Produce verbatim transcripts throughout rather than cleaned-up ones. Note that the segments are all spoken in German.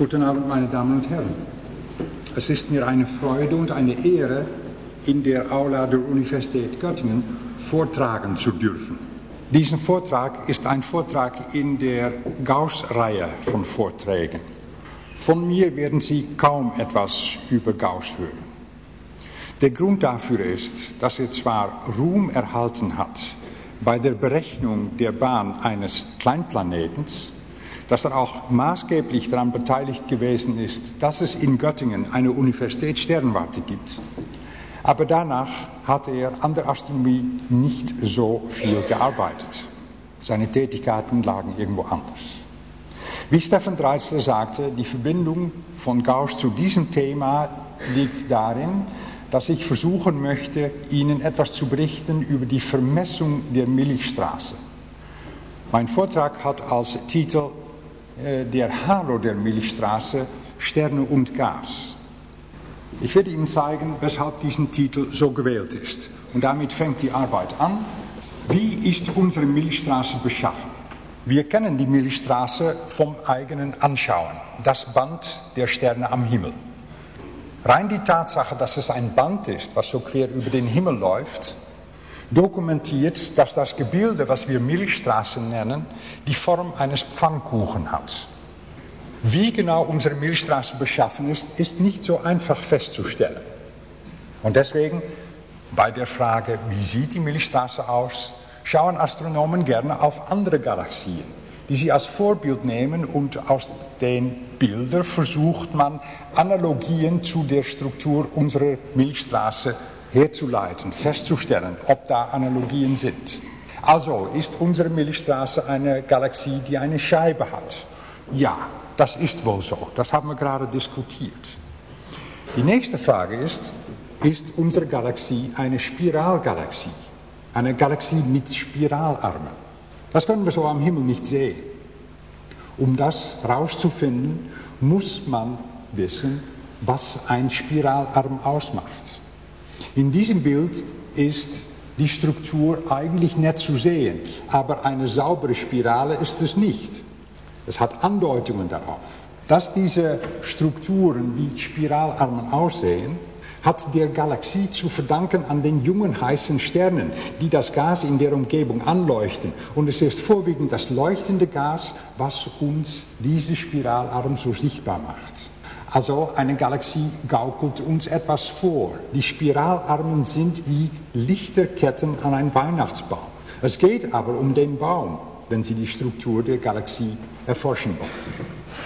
Guten Abend, meine Damen und Herren. Es ist mir eine Freude und eine Ehre, in der Aula der Universität Göttingen vortragen zu dürfen. Dieser Vortrag ist ein Vortrag in der Gauss-Reihe von Vorträgen. Von mir werden Sie kaum etwas über Gauss hören. Der Grund dafür ist, dass er zwar Ruhm erhalten hat bei der Berechnung der Bahn eines Kleinplanetens, dass er auch maßgeblich daran beteiligt gewesen ist, dass es in Göttingen eine Universitätssternwarte gibt. Aber danach hat er an der Astronomie nicht so viel gearbeitet. Seine Tätigkeiten lagen irgendwo anders. Wie Stefan Dreitzler sagte, die Verbindung von Gauss zu diesem Thema liegt darin, dass ich versuchen möchte, Ihnen etwas zu berichten über die Vermessung der Milchstraße. Mein Vortrag hat als Titel äh, Der Halo der Milchstraße, Sterne und Gas. Ich werde Ihnen zeigen, weshalb dieser Titel so gewählt ist. Und damit fängt die Arbeit an. Wie ist unsere Milchstraße beschaffen? Wir kennen die Milchstraße vom eigenen Anschauen, das Band der Sterne am Himmel. Rein die Tatsache, dass es ein Band ist, was so quer über den Himmel läuft, dokumentiert, dass das Gebilde, was wir Milchstraße nennen, die Form eines Pfannkuchen hat. Wie genau unsere Milchstraße beschaffen ist, ist nicht so einfach festzustellen. Und deswegen, bei der Frage, wie sieht die Milchstraße aus, schauen Astronomen gerne auf andere Galaxien, die sie als Vorbild nehmen, und aus den Bildern versucht man, Analogien zu der Struktur unserer Milchstraße herzuleiten, festzustellen, ob da Analogien sind. Also ist unsere Milchstraße eine Galaxie, die eine Scheibe hat. Ja, das ist wohl so. Das haben wir gerade diskutiert. Die nächste Frage ist, ist unsere Galaxie eine Spiralgalaxie? Eine Galaxie mit Spiralarmen? Das können wir so am Himmel nicht sehen. Um das herauszufinden, muss man wissen, was ein Spiralarm ausmacht. In diesem Bild ist die Struktur eigentlich nicht zu sehen, aber eine saubere Spirale ist es nicht. Es hat Andeutungen darauf. Dass diese Strukturen wie Spiralarmen aussehen, hat der Galaxie zu verdanken an den jungen heißen Sternen, die das Gas in der Umgebung anleuchten. Und es ist vorwiegend das leuchtende Gas, was uns diese Spiralarm so sichtbar macht. Also eine Galaxie gaukelt uns etwas vor. Die Spiralarmen sind wie Lichterketten an einem Weihnachtsbaum. Es geht aber um den Baum, wenn Sie die Struktur der Galaxie erforschen wollen.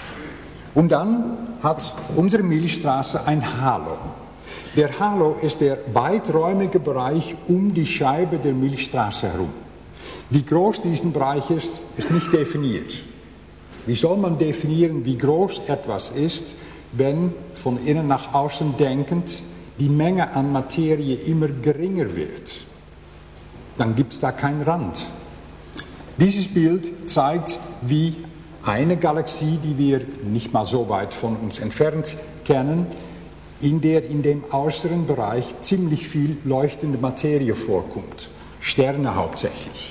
Und dann hat unsere Milchstraße ein Halo. Der Halo ist der weiträumige Bereich um die Scheibe der Milchstraße herum. Wie groß diesen Bereich ist, ist nicht definiert. Wie soll man definieren, wie groß etwas ist, wenn von innen nach außen denkend die Menge an Materie immer geringer wird? Dann gibt es da keinen Rand. Dieses Bild zeigt, wie eine Galaxie, die wir nicht mal so weit von uns entfernt kennen, in der in dem äußeren Bereich ziemlich viel leuchtende Materie vorkommt. Sterne hauptsächlich.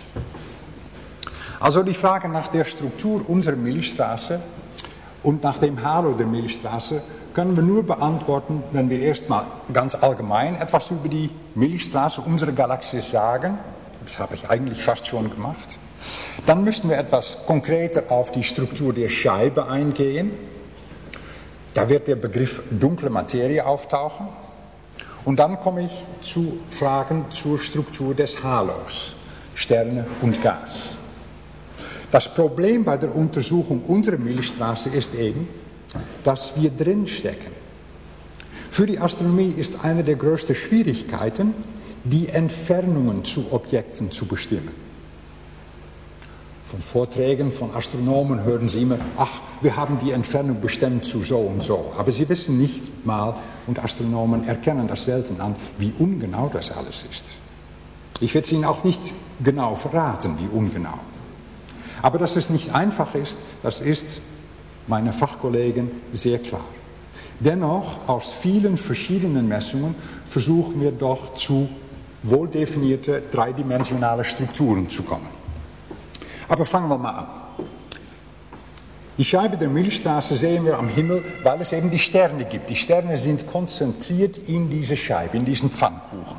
Also die Frage nach der Struktur unserer Milchstraße und nach dem Halo der Milchstraße können wir nur beantworten, wenn wir erstmal ganz allgemein etwas über die Milchstraße unserer Galaxie sagen. Das habe ich eigentlich fast schon gemacht. Dann müssten wir etwas konkreter auf die Struktur der Scheibe eingehen. Da wird der Begriff dunkle Materie auftauchen. Und dann komme ich zu Fragen zur Struktur des Halos, Sterne und Gas. Das Problem bei der Untersuchung unserer Milchstraße ist eben, dass wir drinstecken. Für die Astronomie ist eine der größten Schwierigkeiten, die Entfernungen zu Objekten zu bestimmen. Von Vorträgen von Astronomen hören Sie immer, ach, wir haben die Entfernung bestimmt zu so und so. Aber Sie wissen nicht mal, und Astronomen erkennen das selten an, wie ungenau das alles ist. Ich werde es Ihnen auch nicht genau verraten, wie ungenau. Aber dass es nicht einfach ist, das ist meinen Fachkollegen sehr klar. Dennoch, aus vielen verschiedenen Messungen versuchen wir doch zu wohl definierte dreidimensionale Strukturen zu kommen. Aber fangen wir mal an. Die Scheibe der Milchstraße sehen wir am Himmel, weil es eben die Sterne gibt. Die Sterne sind konzentriert in diese Scheibe, in diesen Pfannkuchen.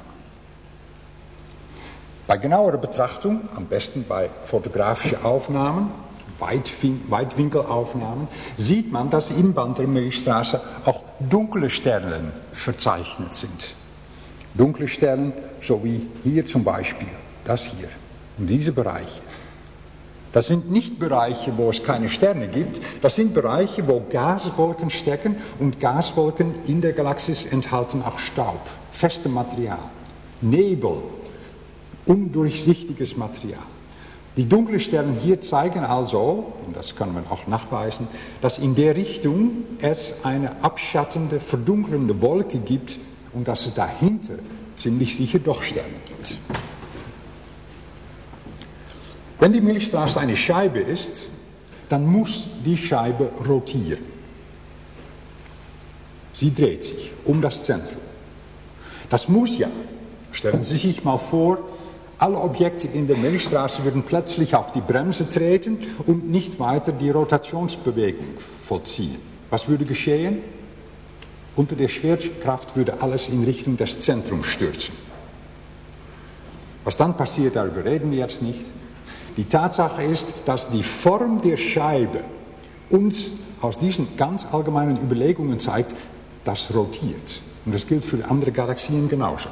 Bei genauerer Betrachtung, am besten bei fotografischen Aufnahmen, Weitwinkelaufnahmen, sieht man, dass im Band der Milchstraße auch dunkle Sterne verzeichnet sind. Dunkle Sterne, so wie hier zum Beispiel, das hier, und diese Bereiche. Das sind nicht Bereiche, wo es keine Sterne gibt, das sind Bereiche, wo Gaswolken stecken und Gaswolken in der Galaxis enthalten auch Staub, festes Material, Nebel, undurchsichtiges Material. Die dunklen Sterne hier zeigen also, und das kann man auch nachweisen, dass in der Richtung es eine abschattende, verdunkelnde Wolke gibt und dass es dahinter ziemlich sicher doch Sterne gibt. Wenn die Milchstraße eine Scheibe ist, dann muss die Scheibe rotieren. Sie dreht sich um das Zentrum. Das muss ja. Stellen Sie sich mal vor, alle Objekte in der Milchstraße würden plötzlich auf die Bremse treten und nicht weiter die Rotationsbewegung vollziehen. Was würde geschehen? Unter der Schwerkraft würde alles in Richtung des Zentrums stürzen. Was dann passiert, darüber reden wir jetzt nicht. Die Tatsache ist, dass die Form der Scheibe uns aus diesen ganz allgemeinen Überlegungen zeigt, das rotiert. Und das gilt für andere Galaxien genauso.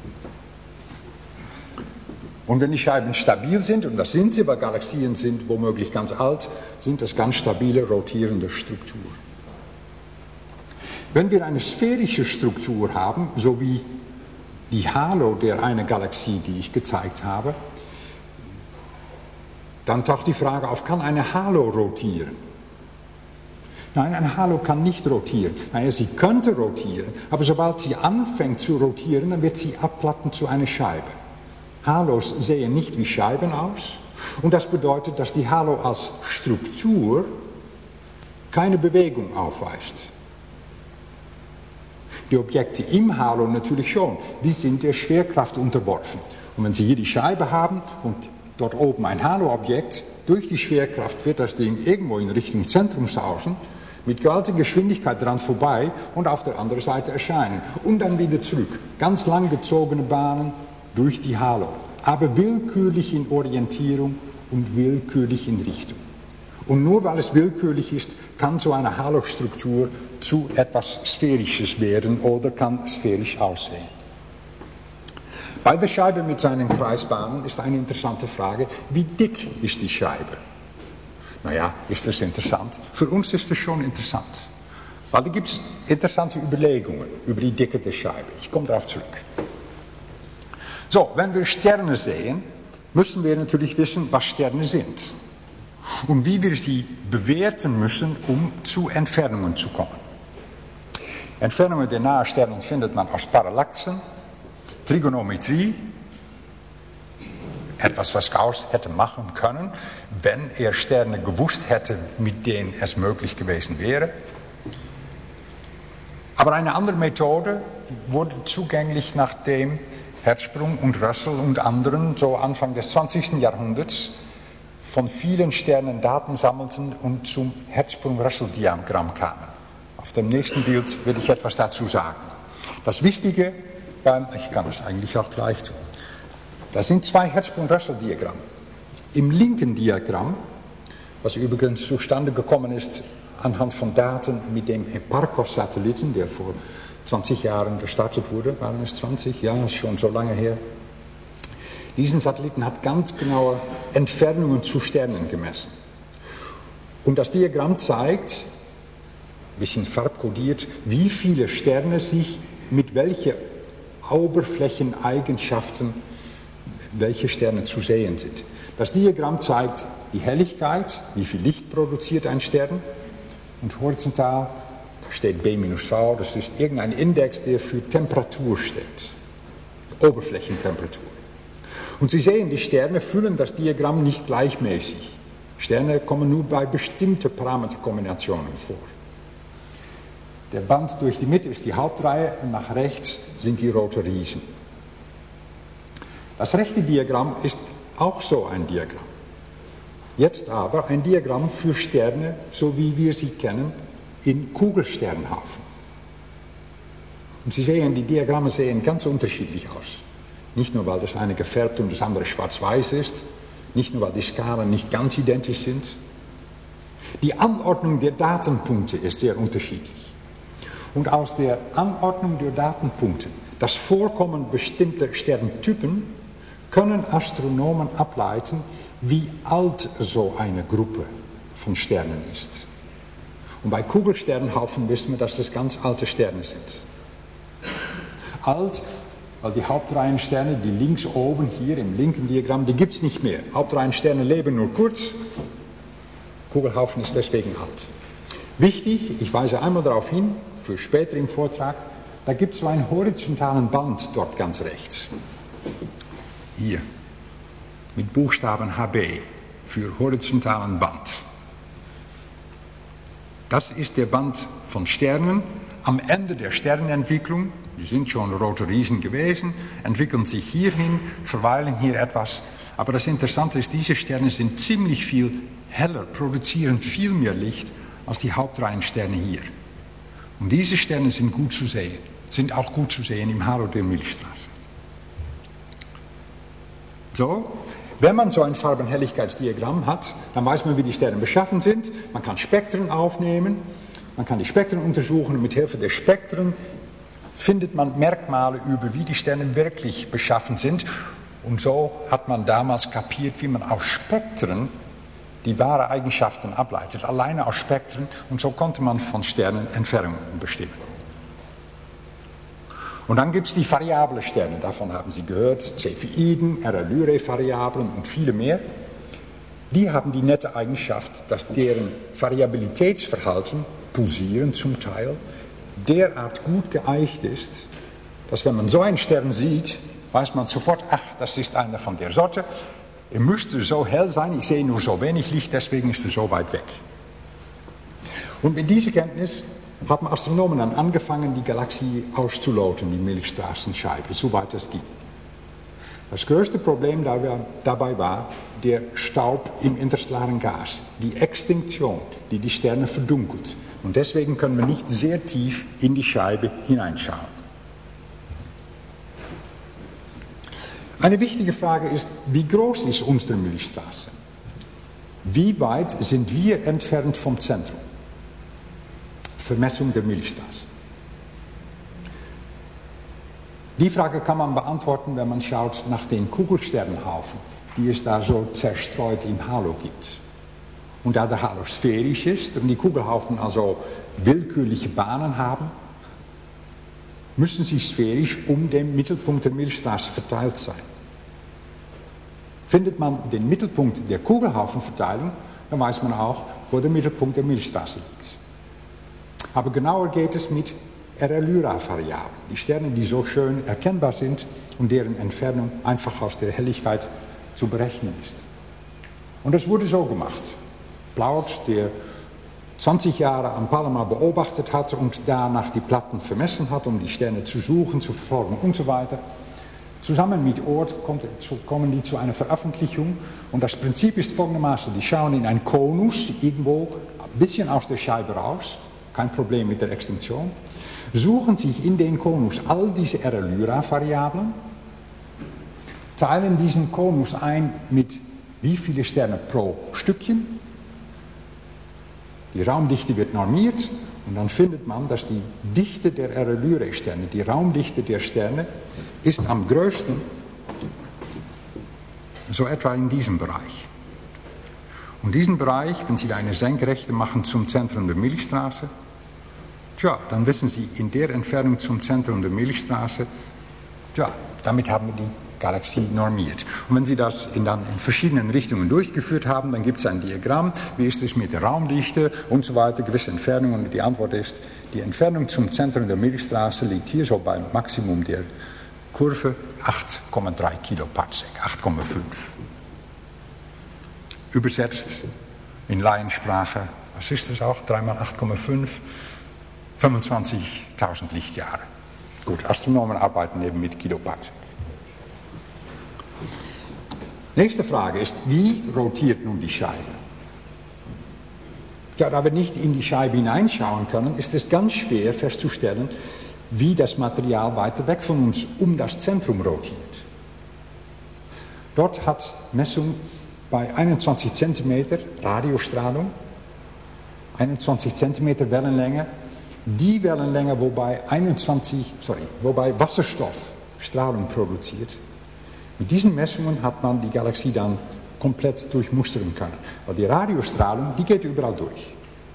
Und wenn die Scheiben stabil sind, und das sind sie, weil Galaxien sind womöglich ganz alt, sind das ganz stabile, rotierende Strukturen. Wenn wir eine sphärische Struktur haben, so wie die Halo der eine Galaxie, die ich gezeigt habe, dann taucht die Frage auf, kann eine Halo rotieren? Nein, eine Halo kann nicht rotieren. Naja, sie könnte rotieren, aber sobald sie anfängt zu rotieren, dann wird sie abplatten zu einer Scheibe. Halos sehen nicht wie Scheiben aus und das bedeutet, dass die Halo als Struktur keine Bewegung aufweist. Die Objekte im Halo natürlich schon, die sind der Schwerkraft unterworfen. Und wenn Sie hier die Scheibe haben und dort oben ein Halo-Objekt, durch die Schwerkraft wird das Ding irgendwo in Richtung Zentrum sausen, mit gewaltiger Geschwindigkeit dran vorbei und auf der anderen Seite erscheinen. Und dann wieder zurück. Ganz lang gezogene Bahnen durch die Halo. Aber willkürlich in Orientierung und willkürlich in Richtung. Und nur weil es willkürlich ist, kann so eine Halo-Struktur zu etwas Sphärisches werden oder kann sphärisch aussehen. Bei der Scheibe mit seinen Kreisbahnen ist eine interessante Frage, wie dick ist die Scheibe? Naja, ist das interessant? Für uns ist das schon interessant. Weil da gibt es interessante Überlegungen über die Dicke der Scheibe. Ich komme darauf zurück. So, wenn wir Sterne sehen, müssen wir natürlich wissen, was Sterne sind. Und wie wir sie bewerten müssen, um zu Entfernungen zu kommen. Entfernungen der nahen Sterne findet man aus Parallaxen, Trigonometrie, etwas, was Gauss hätte machen können, wenn er Sterne gewusst hätte, mit denen es möglich gewesen wäre. Aber eine andere Methode wurde zugänglich, nachdem Hertzsprung und Russell und anderen so Anfang des zwanzigsten Jahrhunderts von vielen Sternen Daten sammelten und zum Hertzsprung-Russell-Diagramm kamen. Auf dem nächsten Bild will ich etwas dazu sagen. Das Wichtige beim, ich kann es eigentlich auch gleich tun, das sind zwei Hertzsprung-Russell-Diagramme. Im linken Diagramm, was übrigens zustande gekommen ist anhand von Daten mit dem Hipparcos-Satelliten, der vor zwanzig Jahren gestartet wurde, waren es zwanzig? Ja, ist schon so lange her. Diesen Satelliten hat ganz genaue Entfernungen zu Sternen gemessen. Und das Diagramm zeigt, ein bisschen farbkodiert, wie viele Sterne sich mit welchen Oberflächeneigenschaften, welche Sterne zu sehen sind. Das Diagramm zeigt die Helligkeit, wie viel Licht produziert ein Stern, und horizontal steht B minus V, das ist irgendein Index, der für Temperatur steht, Oberflächentemperatur. Und Sie sehen, die Sterne füllen das Diagramm nicht gleichmäßig. Sterne kommen nur bei bestimmten Parameterkombinationen vor. Der Band durch die Mitte ist die Hauptreihe und nach rechts sind die roten Riesen. Das rechte Diagramm ist auch so ein Diagramm. Jetzt aber ein Diagramm für Sterne, so wie wir sie kennen, in Kugelsternhaufen. Und Sie sehen, die Diagramme sehen ganz unterschiedlich aus. Nicht nur, weil das eine gefärbt und das andere schwarz-weiß ist, nicht nur, weil die Skalen nicht ganz identisch sind. Die Anordnung der Datenpunkte ist sehr unterschiedlich. Und aus der Anordnung der Datenpunkte, das Vorkommen bestimmter Sterntypen, können Astronomen ableiten, wie alt so eine Gruppe von Sternen ist. Und bei Kugelsternhaufen wissen wir, dass das ganz alte Sterne sind. Alt, weil die Hauptreihensterne, die links oben hier im linken Diagramm, die gibt es nicht mehr. Hauptreihensterne leben nur kurz. Kugelhaufen ist deswegen alt. Wichtig, ich weise einmal darauf hin, für später im Vortrag, da gibt es so einen horizontalen Band dort ganz rechts. Hier, mit Buchstaben H B, für horizontalen Band. Das ist der Band von Sternen am Ende der Sternentwicklung. Die sind schon rote Riesen gewesen, entwickeln sich hierhin, verweilen hier etwas. Aber das Interessante ist, diese Sterne sind ziemlich viel heller, produzieren viel mehr Licht als die Hauptreihensterne hier. Und diese Sterne sind gut zu sehen, sind auch gut zu sehen im Halo der Milchstraße. So, wenn man so ein Farbenhelligkeitsdiagramm hat, dann weiß man, wie die Sterne beschaffen sind. Man kann Spektren aufnehmen, man kann die Spektren untersuchen und mit Hilfe der Spektren findet man Merkmale über, wie die Sterne wirklich beschaffen sind. Und so hat man damals kapiert, wie man aus Spektren die wahre Eigenschaften ableitet. Alleine aus Spektren. Und so konnte man von Sternen Entfernungen bestimmen. Und dann gibt es die variable Sterne. Davon haben Sie gehört. Cepheiden, R L Y-Variablen und viele mehr. Die haben die nette Eigenschaft, dass deren Variabilitätsverhalten, pulsieren zum Teil, derart gut geeicht ist, dass wenn man so einen Stern sieht, weiß man sofort, ach, das ist einer von der Sorte. Er müsste so hell sein, ich sehe nur so wenig Licht, deswegen ist er so weit weg. Und mit dieser Kenntnis haben Astronomen dann angefangen, die Galaxie auszuloten, die Milchstraßenscheibe, soweit es ging. Das größte Problem dabei war der Staub im interstellaren Gas, die Extinktion, die die Sterne verdunkelt. Und deswegen können wir nicht sehr tief in die Scheibe hineinschauen. Eine wichtige Frage ist, wie groß ist unsere Milchstraße? Wie weit sind wir entfernt vom Zentrum? Vermessung der Milchstraße. Die Frage kann man beantworten, wenn man schaut nach den Kugelsternhaufen, die es da so zerstreut im Halo gibt. Und da der Halo sphärisch ist und die Kugelhaufen also willkürliche Bahnen haben, müssen sie sphärisch um den Mittelpunkt der Milchstraße verteilt sein. Findet man den Mittelpunkt der Kugelhaufenverteilung, dann weiß man auch, wo der Mittelpunkt der Milchstraße liegt. Aber genauer geht es mit R L Y-Variablen, die Sterne, die so schön erkennbar sind und deren Entfernung einfach aus der Helligkeit zu berechnen ist. Und das wurde so gemacht. Plaut, der zwanzig Jahre am Palomar beobachtet hat und danach die Platten vermessen hat, um die Sterne zu suchen, zu verfolgen und so weiter. Zusammen mit Oort kommen die zu einer Veröffentlichung und das Prinzip ist folgendermaßen, die schauen in einen Konus, irgendwo ein bisschen aus der Scheibe raus, kein Problem mit der Extinktion, suchen sich in den Konus all diese R L Y-Variablen, teilen diesen Konus ein mit wie viele Sterne pro Stückchen. Die Raumdichte wird normiert und dann findet man, dass die Dichte der R L Y-Sterne, die Raumdichte der Sterne, ist am größten so etwa in diesem Bereich. Und diesen Bereich, wenn Sie da eine Senkrechte machen zum Zentrum der Milchstraße, tja, dann wissen Sie, in der Entfernung zum Zentrum der Milchstraße, tja, damit haben wir die Galaxie normiert. Und wenn Sie das in, dann in verschiedenen Richtungen durchgeführt haben, dann gibt es ein Diagramm, wie ist es mit der Raumdichte und so weiter, gewisse Entfernungen. Und die Antwort ist, die Entfernung zum Zentrum der Milchstraße liegt hier so beim Maximum der Kurve acht Komma drei Kiloparsec, acht Komma fünf. Übersetzt in Laiensprache, was ist das auch, drei mal acht Komma fünf, fünfundzwanzigtausend Lichtjahre. Gut, Astronomen arbeiten eben mit Kiloparsec. Nächste Frage ist, wie rotiert nun die Scheibe? Ja, da wir nicht in die Scheibe hineinschauen können, ist es ganz schwer festzustellen, wie das Material weiter weg von uns um das Zentrum rotiert. Dort hat Messung bei einundzwanzig Zentimeter Radiostrahlung, einundzwanzig Zentimeter Wellenlänge, die Wellenlänge, wobei, einundzwanzig, sorry, wobei Wasserstoff Strahlung produziert. Mit diesen Messungen hat man die Galaxie dann komplett durchmustern können. Weil die Radiostrahlung, die geht überall durch.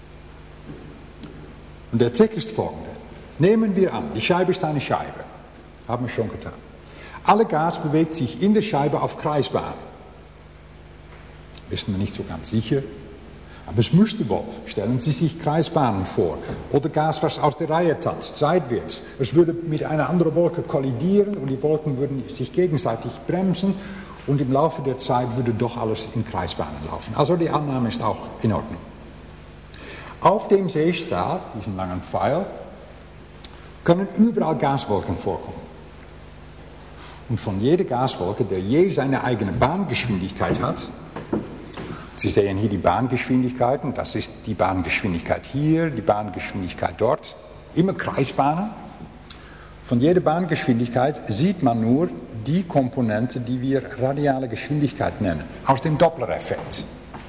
Und der Trick ist folgender. Nehmen wir an, die Scheibe ist eine Scheibe. Haben wir schon getan. Alle Gas bewegt sich in der Scheibe auf Kreisbahn. Wissen wir nicht so ganz sicher. Aber es müsste wohl. Stellen Sie sich Kreisbahnen vor. Oder Gas, was aus der Reihe tanzt, seitwärts. Es würde mit einer anderen Wolke kollidieren und die Wolken würden sich gegenseitig bremsen. Und im Laufe der Zeit würde doch alles in Kreisbahnen laufen. Also die Annahme ist auch in Ordnung. Auf dem Seestrahl, diesen langen Pfeil, können überall Gaswolken vorkommen. Und von jeder Gaswolke, der je seine eigene Bahngeschwindigkeit hat, Sie sehen hier die Bahngeschwindigkeiten, das ist die Bahngeschwindigkeit hier, die Bahngeschwindigkeit dort, immer Kreisbahnen. Von jeder Bahngeschwindigkeit sieht man nur die Komponente, die wir radiale Geschwindigkeit nennen, aus dem Doppler-Effekt.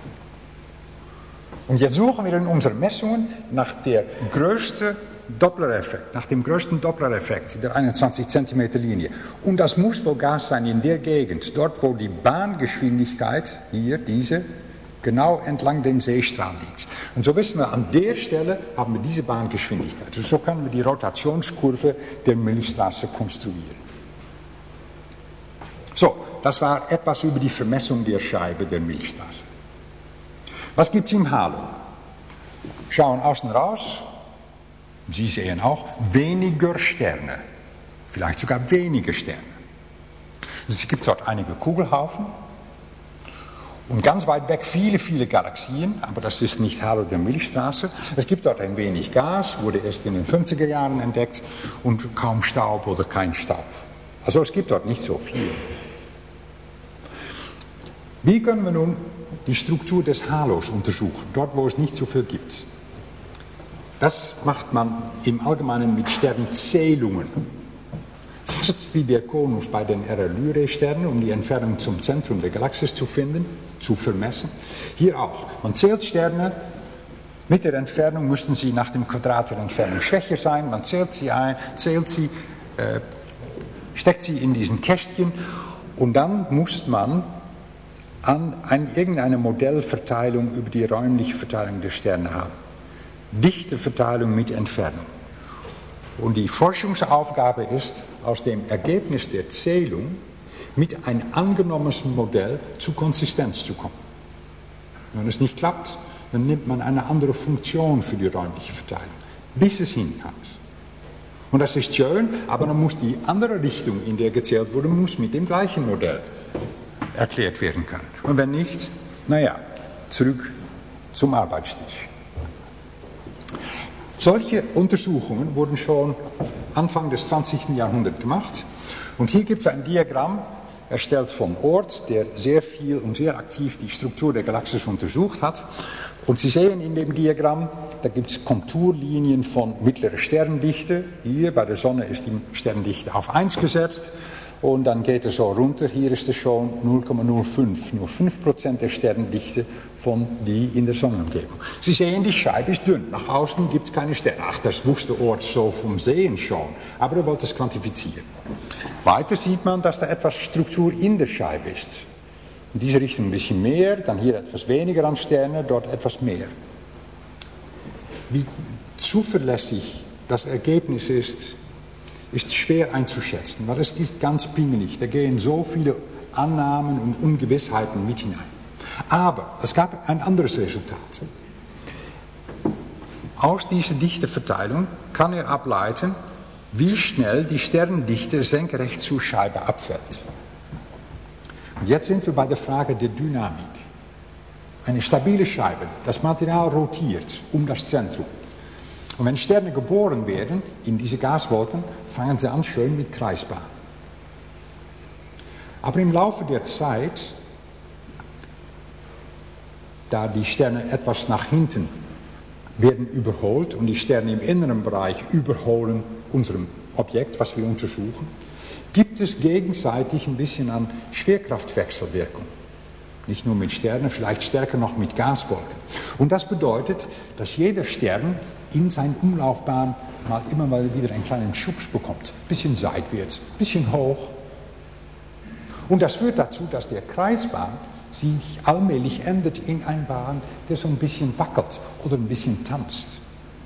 Und jetzt suchen wir in unseren Messungen nach der größten Doppler-Effekt, nach dem größten Doppler-Effekt der einundzwanzig Zentimeter Linie. Und das muss wohl Gas sein in der Gegend, dort wo die Bahngeschwindigkeit, hier diese, genau entlang dem Seestrahl liegt. Und so wissen wir, an der Stelle haben wir diese Bahngeschwindigkeit. Und so können wir die Rotationskurve der Milchstraße konstruieren. So, das war etwas über die Vermessung der Scheibe der Milchstraße. Was gibt es im Halo? Schauen außen raus, Sie sehen auch weniger Sterne, vielleicht sogar weniger Sterne. Es gibt dort einige Kugelhaufen und ganz weit weg viele, viele Galaxien, aber das ist nicht Halo der Milchstraße. Es gibt dort ein wenig Gas, wurde erst in den fünfziger Jahren entdeckt und kaum Staub oder kein Staub. Also es gibt dort nicht so viel. Wie können wir nun die Struktur des Halos untersuchen, dort wo es nicht so viel gibt? Das macht man im Allgemeinen mit Sternzählungen. Fast wie der Konus bei den R Lyrae-Sternen, um die Entfernung zum Zentrum der Galaxis zu finden, zu vermessen. Hier auch. Man zählt Sterne, mit der Entfernung müssten sie nach dem Quadrat der Entfernung schwächer sein. Man zählt sie ein, zählt sie, äh, steckt sie in diesen Kästchen und dann muss man an, an irgendeine Modellverteilung über die räumliche Verteilung der Sterne haben. Dichteverteilung mit Entfernung. Und die Forschungsaufgabe ist, aus dem Ergebnis der Zählung mit einem angenommenen Modell zur Konsistenz zu kommen. Wenn es nicht klappt, dann nimmt man eine andere Funktion für die räumliche Verteilung, bis es hinkommt. Und das ist schön, aber dann muss die andere Richtung, in der gezählt wurde, muss mit dem gleichen Modell erklärt werden können. Und wenn nicht, naja, zurück zum Arbeitstisch. Solche Untersuchungen wurden schon Anfang des zwanzigsten Jahrhunderts gemacht. Und hier gibt es ein Diagramm, erstellt von Oort, der sehr viel und sehr aktiv die Struktur der Galaxis untersucht hat. Und Sie sehen in dem Diagramm, da gibt es Konturlinien von mittlerer Sterndichte. Hier bei der Sonne ist die Sterndichte auf eins gesetzt. Und dann geht es so runter, hier ist es schon null Komma null fünf, nur fünf Prozent der Sterndichte von die in der Sonnenumgebung. Sie sehen, die Scheibe ist dünn, nach außen gibt es keine Sterne. Ach, das wusste Oort so vom Sehen schon, aber er wollte es quantifizieren. Weiter sieht man, dass da etwas Struktur in der Scheibe ist. In diese Richtung ein bisschen mehr, dann hier etwas weniger an Sternen, dort etwas mehr. Wie zuverlässig das Ergebnis ist, ist schwer einzuschätzen, weil es ist ganz pingelig. Da gehen so viele Annahmen und Ungewissheiten mit hinein. Aber es gab ein anderes Resultat. Aus dieser Dichteverteilung kann er ableiten, wie schnell die Sterndichte senkrecht zur Scheibe abfällt. Und jetzt sind wir bei der Frage der Dynamik. Eine stabile Scheibe, das Material rotiert um das Zentrum. Und wenn Sterne geboren werden in diese Gaswolken, fangen sie an schön mit Kreisbahn. Aber im Laufe der Zeit da die Sterne etwas nach hinten werden überholt und die Sterne im inneren Bereich überholen unserem Objekt, was wir untersuchen, gibt es gegenseitig ein bisschen an Schwerkraftwechselwirkung. Nicht nur mit Sternen, vielleicht stärker noch mit Gaswolken. Und das bedeutet, dass jeder Stern in seiner Umlaufbahn mal immer mal wieder einen kleinen Schubs bekommt. Ein bisschen seitwärts, ein bisschen hoch. Und das führt dazu, dass der Kreisbahn sich allmählich ändert in eine Bahn, der so ein bisschen wackelt oder ein bisschen tanzt.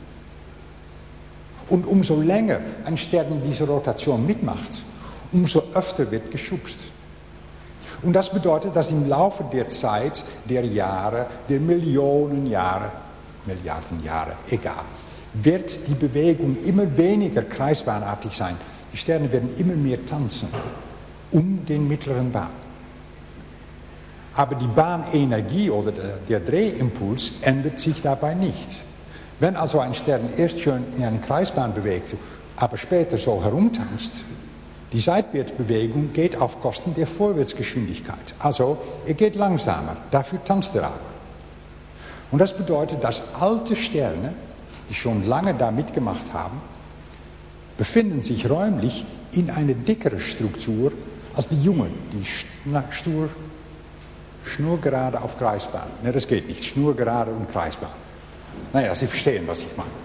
Und umso länger ein Stern diese Rotation mitmacht, umso öfter wird geschubst. Und das bedeutet, dass im Laufe der Zeit, der Jahre, der Millionen Jahre, Milliarden Jahre, egal, wird die Bewegung immer weniger kreisbahnartig sein. Die Sterne werden immer mehr tanzen um den mittleren Bahn. Aber die Bahnenergie oder der, der Drehimpuls ändert sich dabei nicht. Wenn also ein Stern erst schön in eine Kreisbahn bewegt, aber später so herumtanzt, die Seitwärtsbewegung geht auf Kosten der Vorwärtsgeschwindigkeit. Also er geht langsamer, dafür tanzt er aber. Und das bedeutet, dass alte Sterne, die schon lange da mitgemacht haben, befinden sich räumlich in einer dickeren Struktur als die jungen, die stur, schnurgerade auf Kreisbahn. Ne, das geht nicht, schnurgerade und Kreisbahn. Naja, Sie verstehen, was ich meine.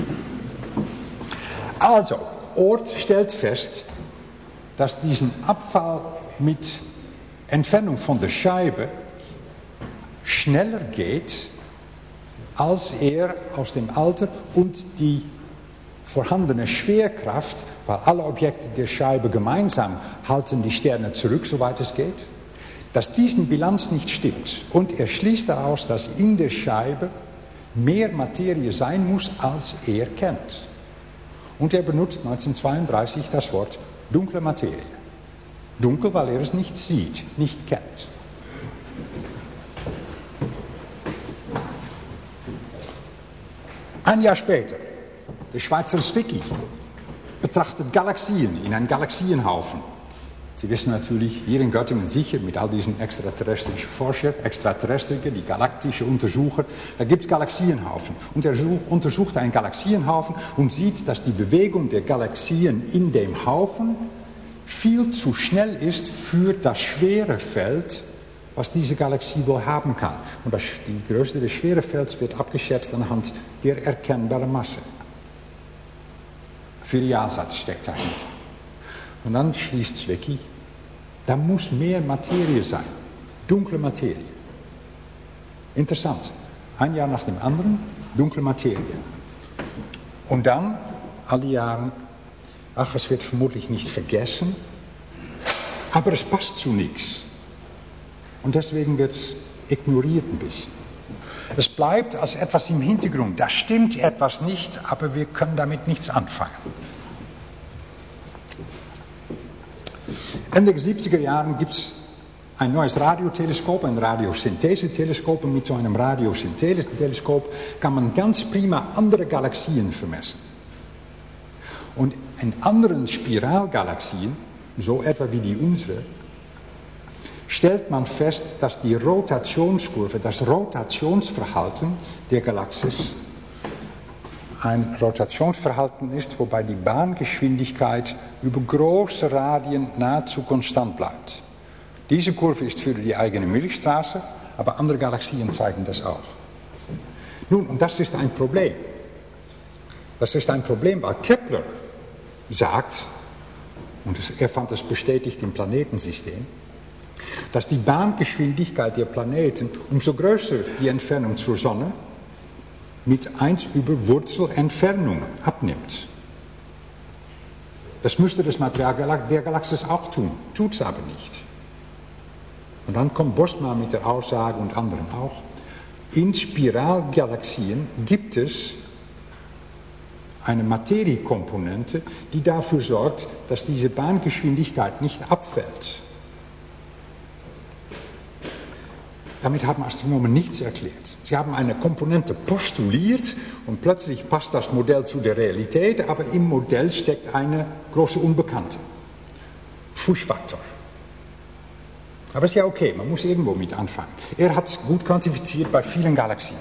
Also, Oort stellt fest, dass diesen Abfall mit Entfernung von der Scheibe schneller geht, als er aus dem Alter und die vorhandene Schwerkraft, weil alle Objekte der Scheibe gemeinsam halten die Sterne zurück, soweit es geht, dass diesen Bilanz nicht stimmt. Und er schließt daraus, dass in der Scheibe mehr Materie sein muss, als er kennt. Und er benutzt neunzehnhundertzweiunddreißig das Wort dunkle Materie. Dunkel, weil er es nicht sieht, nicht kennt. Ein Jahr später, der Schweizer Zwicky betrachtet Galaxien in einem Galaxienhaufen. Sie wissen natürlich, hier in Göttingen sicher, mit all diesen extraterrestrischen Forschern, Extraterrestrien, die galaktische Untersucher, da gibt es Galaxienhaufen. Und er untersucht einen Galaxienhaufen und sieht, dass die Bewegung der Galaxien in dem Haufen viel zu schnell ist für das schwere Feld, was diese Galaxie wohl haben kann. Und das, die Größe des schweren Felds wird abgeschätzt anhand der erkennbaren Masse. Vierjahrsatz steckt dahinter. Und dann schließt Zwicky, da muss mehr Materie sein, dunkle Materie. Interessant, ein Jahr nach dem anderen, dunkle Materie. Und dann, alle Jahre, ach, es wird vermutlich nicht vergessen, aber es passt zu nichts. Und deswegen wird es ignoriert ein bisschen. Es bleibt als etwas im Hintergrund, da stimmt etwas nicht, aber wir können damit nichts anfangen. Ende der siebziger Jahren gibt es ein neues Radioteleskop, ein Radiosynthese-Teleskop. Und mit so einem Radiosynthese-Teleskop kann man ganz prima andere Galaxien vermessen. Und in anderen Spiralgalaxien, so etwa wie die unsere, stellt man fest, dass die Rotationskurve, das Rotationsverhalten der Galaxis ein Rotationsverhalten ist, wobei die Bahngeschwindigkeit über große Radien nahezu konstant bleibt. Diese Kurve ist für die eigene Milchstraße, aber andere Galaxien zeigen das auch. Nun, und das ist ein Problem. Das ist ein Problem, weil Kepler sagt, und er fand das bestätigt im Planetensystem, dass die Bahngeschwindigkeit der Planeten, umso größer die Entfernung zur Sonne, mit eins über Wurzelentfernung abnimmt. Das müsste das Material der Galaxis auch tun, tut es aber nicht. Und dann kommt Bosman mit der Aussage und anderen auch, in Spiralgalaxien gibt es eine Materiekomponente, die dafür sorgt, dass diese Bahngeschwindigkeit nicht abfällt. Damit haben Astronomen nichts erklärt. Sie haben eine Komponente postuliert und plötzlich passt das Modell zu der Realität, aber im Modell steckt eine große Unbekannte. Fuchs-Faktor. Aber ist ja okay, man muss irgendwo mit anfangen. Er hat es gut quantifiziert bei vielen Galaxien.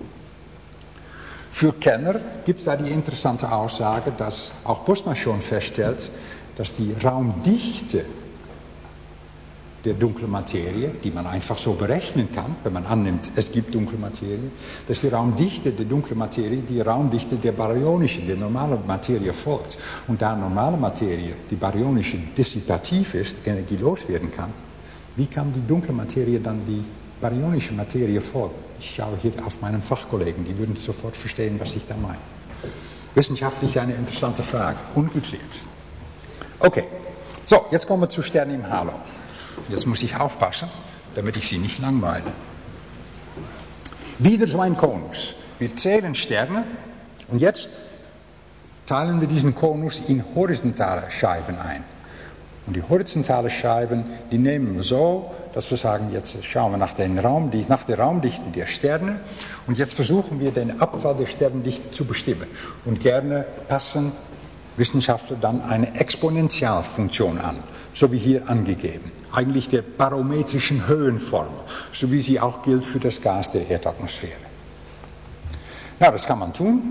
Für Kenner gibt es da die interessante Aussage, dass auch Postma schon feststellt, dass die Raumdichte der dunklen Materie, die man einfach so berechnen kann, wenn man annimmt, es gibt dunkle Materie, dass die Raumdichte der dunklen Materie die Raumdichte der baryonischen, der normalen Materie folgt. Und da normale Materie, die baryonische, dissipativ ist, energielos werden kann, wie kann die dunkle Materie dann die baryonische Materie folgen? Ich schaue hier auf meinen Fachkollegen, die würden sofort verstehen, was ich da meine. Wissenschaftlich eine interessante Frage, ungeklärt. Okay, so, jetzt kommen wir zu Sternen im Halo. Jetzt muss ich aufpassen, damit ich Sie nicht langweile. Wieder so ein Konus. Wir zählen Sterne und jetzt teilen wir diesen Konus in horizontale Scheiben ein. Und die horizontalen Scheiben, die nehmen wir so, dass wir sagen, jetzt schauen wir nach, den Raum, nach der Raumdichte der Sterne und jetzt versuchen wir den Abfall der Sterndichte zu bestimmen. Und gerne passen Wissenschaftler dann eine Exponentialfunktion an, so wie hier angegeben. Eigentlich der barometrischen Höhenformel, so wie sie auch gilt für das Gas der Erdatmosphäre. Na, das kann man tun.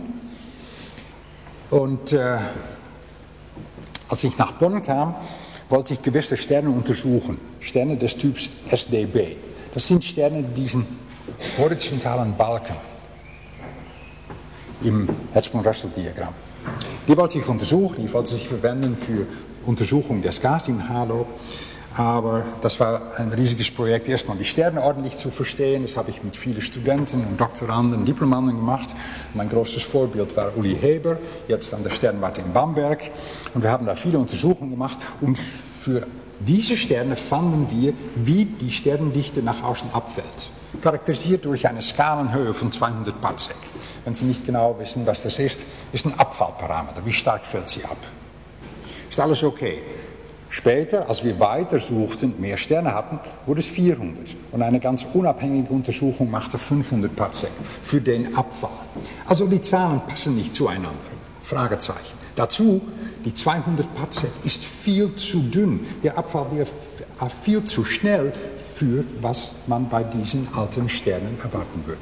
Und äh, als ich nach Bonn kam, wollte ich gewisse Sterne untersuchen. Sterne des Typs S D B. Das sind Sterne, die diesen horizontalen Balken im Hertzsprung-Russell-Diagramm. Die wollte ich untersuchen, ich wollte sie verwenden für Untersuchung des Gas im Halo. Aber das war ein riesiges Projekt, erstmal die Sterne ordentlich zu verstehen. Das habe ich mit vielen Studenten und Doktoranden und Diplomanden gemacht. Mein großes Vorbild war Uli Heber, jetzt an der Sternwarte in Bamberg. Und wir haben da viele Untersuchungen gemacht. Und für diese Sterne fanden wir, wie die Sterndichte nach außen abfällt. Charakterisiert durch eine Skalenhöhe von zweihundert Parsec. Wenn Sie nicht genau wissen, was das ist, ist ein Abfallparameter. Wie stark fällt sie ab? Ist alles okay? Später, als wir weiter suchten, mehr Sterne hatten, wurde es vierhundert. Und eine ganz unabhängige Untersuchung machte fünfhundert Parsec für den Abfall. Also die Zahlen passen nicht zueinander. Fragezeichen. Dazu, die zweihundert Parsec ist viel zu dünn. Der Abfall wäre viel zu schnell für, was man bei diesen alten Sternen erwarten würde.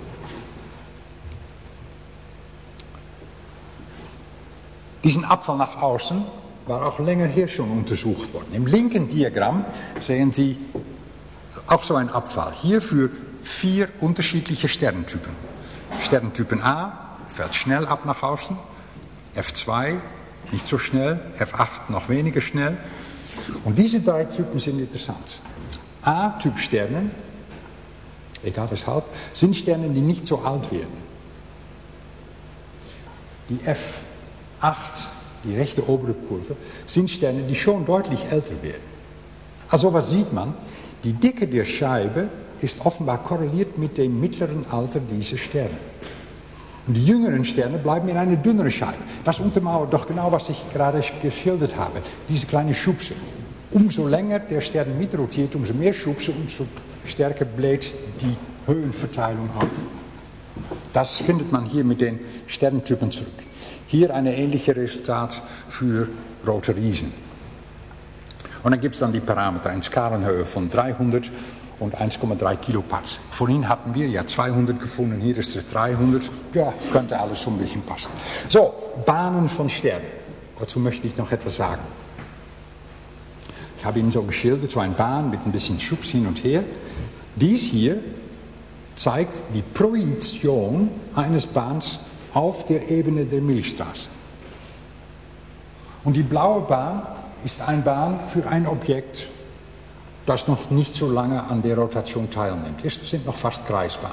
Diesen Abfall nach außen war auch länger her schon untersucht worden. Im linken Diagramm sehen Sie auch so einen Abfall. Hier für vier unterschiedliche Sterntypen. Sterntypen A fällt schnell ab nach außen, F zwei nicht so schnell, F acht noch weniger schnell. Und diese drei Typen sind interessant. A-Typ Sternen, egal weshalb, sind Sterne, die nicht so alt werden. Die F acht, die rechte obere Kurve, sind Sterne, die schon deutlich älter werden. Also was sieht man? Die Dicke der Scheibe ist offenbar korreliert mit dem mittleren Alter dieser Sterne. Und die jüngeren Sterne bleiben in einer dünneren Scheibe. Das untermauert doch genau, was ich gerade geschildert habe. Diese kleine Schubse. Umso länger der Stern mitrotiert, umso mehr Schubse, umso stärker bläht die Höhenverteilung auf. Das findet man hier mit den Sterntypen zurück. Hier ein ähnliches Resultat für rote Riesen. Und dann gibt es dann die Parameter, eine Skalenhöhe von dreihundert und eins Komma drei Kiloparsec. Vorhin hatten wir ja zweihundert gefunden, hier ist es dreihundert. Ja, könnte alles so ein bisschen passen. So, Bahnen von Sternen. Dazu möchte ich noch etwas sagen. Ich habe Ihnen so geschildert, so eine Bahn mit ein bisschen Schubs hin und her. Dies hier zeigt die Projektion eines Bahns auf der Ebene der Milchstraße. Und die blaue Bahn ist eine Bahn für ein Objekt, das noch nicht so lange an der Rotation teilnimmt. Es sind noch fast Kreisbahnen.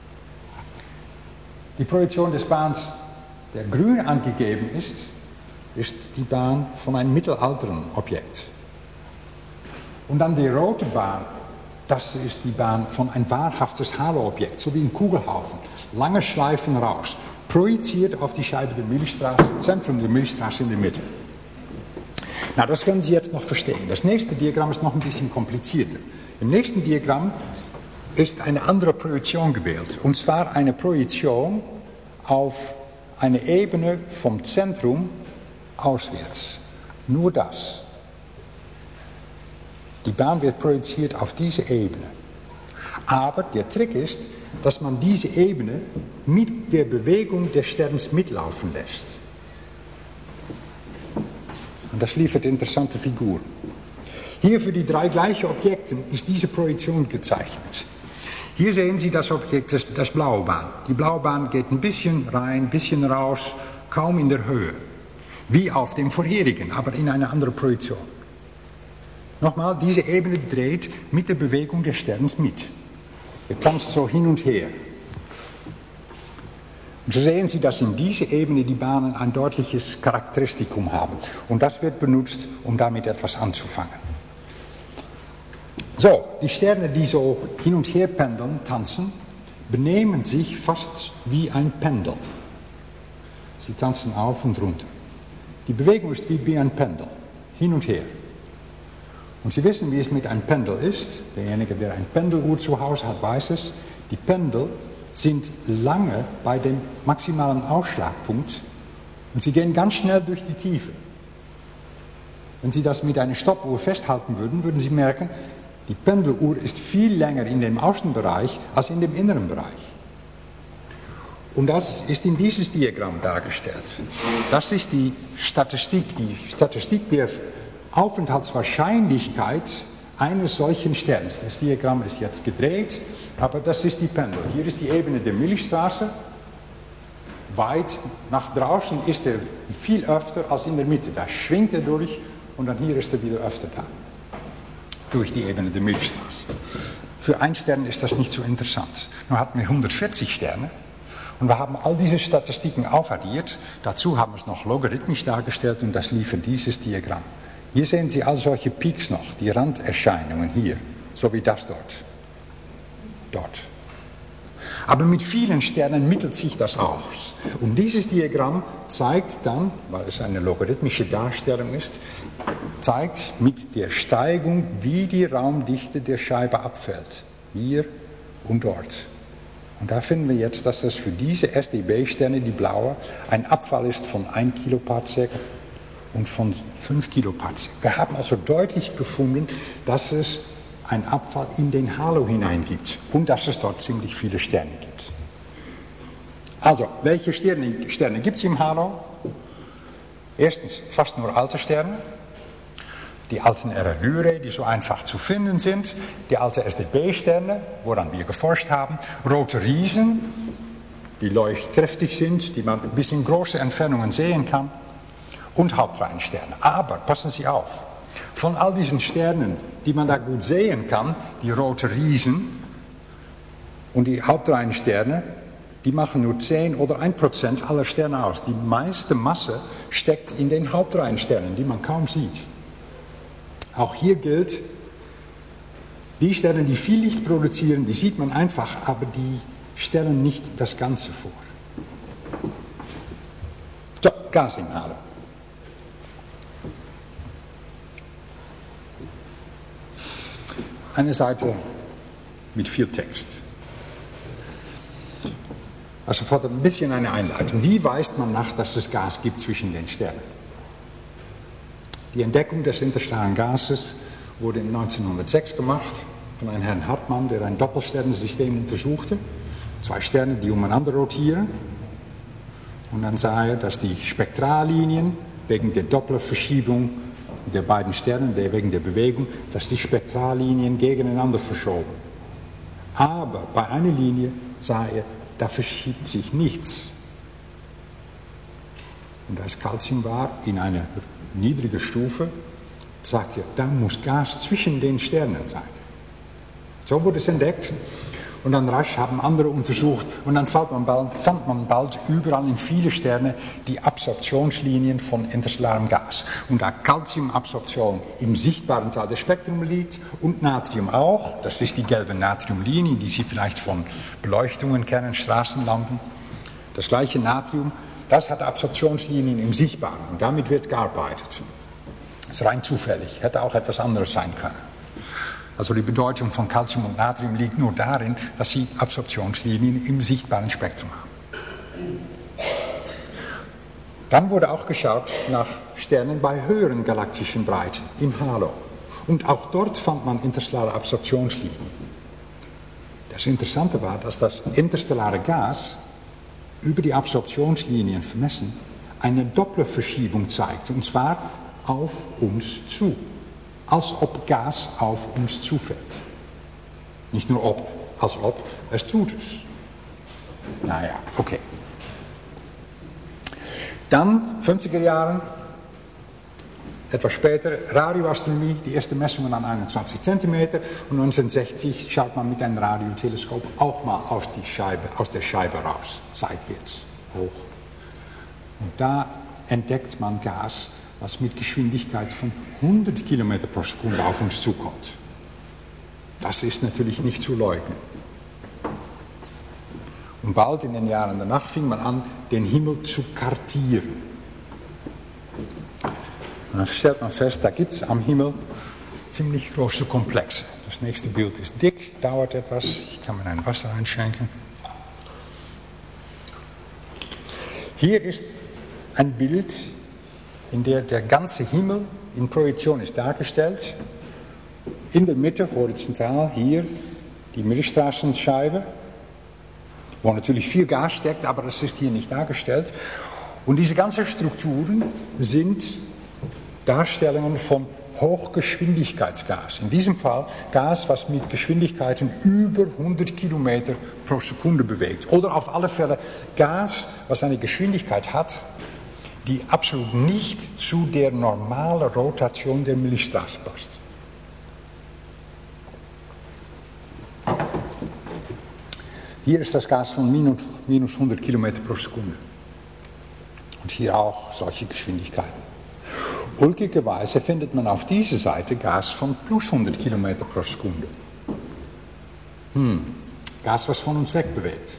Die Projektion des Bahns, der grün angegeben ist, ist die Bahn von einem mittelalteren Objekt. Und dann die rote Bahn, das ist die Bahn von ein wahrhaftes Halo-Objekt, so wie ein Kugelhaufen. Lange Schleifen raus, projiziert auf die Scheibe der Milchstraße, Zentrum der Milchstraße in der Mitte. Na, das können Sie jetzt noch verstehen. Das nächste Diagramm ist noch ein bisschen komplizierter. Im nächsten Diagramm ist eine andere Projektion gewählt. Und zwar eine Projektion auf eine Ebene vom Zentrum auswärts. Nur das. Die Bahn wird projiziert auf diese Ebene. Aber der Trick ist, dass man diese Ebene mit der Bewegung des Sterns mitlaufen lässt. Und das liefert interessante Figuren. Hier für die drei gleichen Objekte ist diese Projektion gezeichnet. Hier sehen Sie das Objekt, das, das blaue Bahn. Die blaue Bahn geht ein bisschen rein, ein bisschen raus, kaum in der Höhe. Wie auf dem vorherigen, aber in eine andere Projektion. Nochmal, diese Ebene dreht mit der Bewegung des Sterns mit. Er tanzt so hin und her. Und so sehen Sie, dass in dieser Ebene die Bahnen ein deutliches Charakteristikum haben. Und das wird benutzt, um damit etwas anzufangen. So, die Sterne, die so hin und her pendeln, tanzen, benehmen sich fast wie ein Pendel. Sie tanzen auf und runter. Die Bewegung ist wie, wie ein Pendel, hin und her. Und Sie wissen, wie es mit einem Pendel ist. Derjenige, der eine Pendeluhr zu Hause hat, weiß es. Die Pendel sind lange bei dem maximalen Ausschlagpunkt und sie gehen ganz schnell durch die Tiefe. Wenn Sie das mit einer Stoppuhr festhalten würden, würden Sie merken, die Pendeluhr ist viel länger in dem Außenbereich als in dem inneren Bereich. Und das ist in dieses Diagramm dargestellt. Das ist die Statistik, die Statistik der Aufenthaltswahrscheinlichkeit eines solchen Sterns. Das Diagramm ist jetzt gedreht, aber das ist die Pendel. Hier ist die Ebene der Milchstraße. Weit nach draußen ist er viel öfter als in der Mitte. Da schwingt er durch und dann hier ist er wieder öfter da. Durch die Ebene der Milchstraße. Für einen Stern ist das nicht so interessant. Nun hatten wir hundertvierzig Sterne und wir haben all diese Statistiken aufaddiert. Dazu haben wir es noch logarithmisch dargestellt und das liefert dieses Diagramm. Hier sehen Sie all solche Peaks noch, die Randerscheinungen hier, so wie das dort. Dort. Aber mit vielen Sternen mittelt sich das aus. Und dieses Diagramm zeigt dann, weil es eine logarithmische Darstellung ist, zeigt mit der Steigung, wie die Raumdichte der Scheibe abfällt. Hier und dort. Und da finden wir jetzt, dass das für diese S D B-Sterne, die blaue, ein Abfall ist von ein Kiloparsec und von fünf Kiloparsec. Wir haben also deutlich gefunden, dass es einen Abfall in den Halo hinein gibt und dass es dort ziemlich viele Sterne gibt. Also, welche Sterne, Sterne gibt es im Halo? Erstens fast nur alte Sterne, die alten R R Lyrae, die so einfach zu finden sind, die alten S D B-Sterne, woran wir geforscht haben, rote Riesen, die leuchtkräftig sind, die man bis in große Entfernungen sehen kann, und Hauptreihensterne. Aber passen Sie auf, von all diesen Sternen, die man da gut sehen kann, die roten Riesen und die Hauptreihensterne, die machen nur zehn oder ein Prozent aller Sterne aus. Die meiste Masse steckt in den Hauptreihensternen, die man kaum sieht. Auch hier gilt, die Sterne, die viel Licht produzieren, die sieht man einfach, aber die stellen nicht das Ganze vor. So, Gas im Halo. Eine Seite mit viel Text. Also sofort ein bisschen eine Einleitung. Wie weist man nach, dass es Gas gibt zwischen den Sternen? Die Entdeckung des interstellaren Gases wurde in neunzehnhundertsechs gemacht von einem Herrn Hartmann, der ein Doppelsternensystem untersuchte. Zwei Sterne, die umeinander rotieren. Und dann sah er, dass die Spektrallinien wegen der Dopplerverschiebung der beiden Sterne, wegen der Bewegung, dass die Spektrallinien gegeneinander verschoben. Aber bei einer Linie sah er, da verschiebt sich nichts. Und als Calcium war in einer niedrigen Stufe, sagt er, da muss Gas zwischen den Sternen sein. So wurde es entdeckt. Und dann rasch haben andere untersucht und dann fand man bald, fand man bald überall in viele Sterne die Absorptionslinien von interstellarem Gas. Und da Calciumabsorption im sichtbaren Teil des Spektrums liegt und Natrium auch, das ist die gelbe Natriumlinie, die Sie vielleicht von Beleuchtungen kennen, Straßenlampen, das gleiche Natrium, das hat Absorptionslinien im Sichtbaren und damit wird gearbeitet. Das ist rein zufällig, hätte auch etwas anderes sein können. Also die Bedeutung von Calcium und Natrium liegt nur darin, dass sie Absorptionslinien im sichtbaren Spektrum haben. Dann wurde auch geschaut nach Sternen bei höheren galaktischen Breiten im Halo. Und auch dort fand man interstellare Absorptionslinien. Das Interessante war, dass das interstellare Gas über die Absorptionslinien vermessen eine Dopplerverschiebung zeigt, und zwar auf uns zu. Als ob Gas auf uns zufällt. Nicht nur ob, als ob, es tut es. Naja, okay. Dann, fünfziger Jahren, etwas später, Radioastronomie, die ersten Messungen an einundzwanzig Zentimeter. Und neunzehnhundertsechzig schaut man mit einem Radioteleskop auch mal aus, die Scheibe, aus der Scheibe raus, seitwärts, hoch. Und da entdeckt man Gas, was mit Geschwindigkeit von hundert Kilometer pro Sekunde auf uns zukommt. Das ist natürlich nicht zu leugnen. Und bald in den Jahren danach fing man an, den Himmel zu kartieren. Und dann stellt man fest, da gibt es am Himmel ziemlich große Komplexe. Das nächste Bild ist dick, dauert etwas. Ich kann mir ein Wasser einschenken. Hier ist ein Bild, in dem der ganze Himmel in Projektion ist dargestellt. In der Mitte, horizontal, hier die Milchstraßenscheibe, wo natürlich viel Gas steckt, aber das ist hier nicht dargestellt. Und diese ganzen Strukturen sind Darstellungen von Hochgeschwindigkeitsgas. In diesem Fall Gas, was mit Geschwindigkeiten über hundert Kilometer pro Sekunde bewegt. Oder auf alle Fälle Gas, was eine Geschwindigkeit hat, die absolut nicht zu der normalen Rotation der Milchstraße passt. Hier ist das Gas von minus hundert Kilometer pro Sekunde. Und hier auch solche Geschwindigkeiten. Ulkigerweise findet man auf dieser Seite Gas von plus hundert Kilometer pro Sekunde. Hm. Gas, was von uns wegbewegt.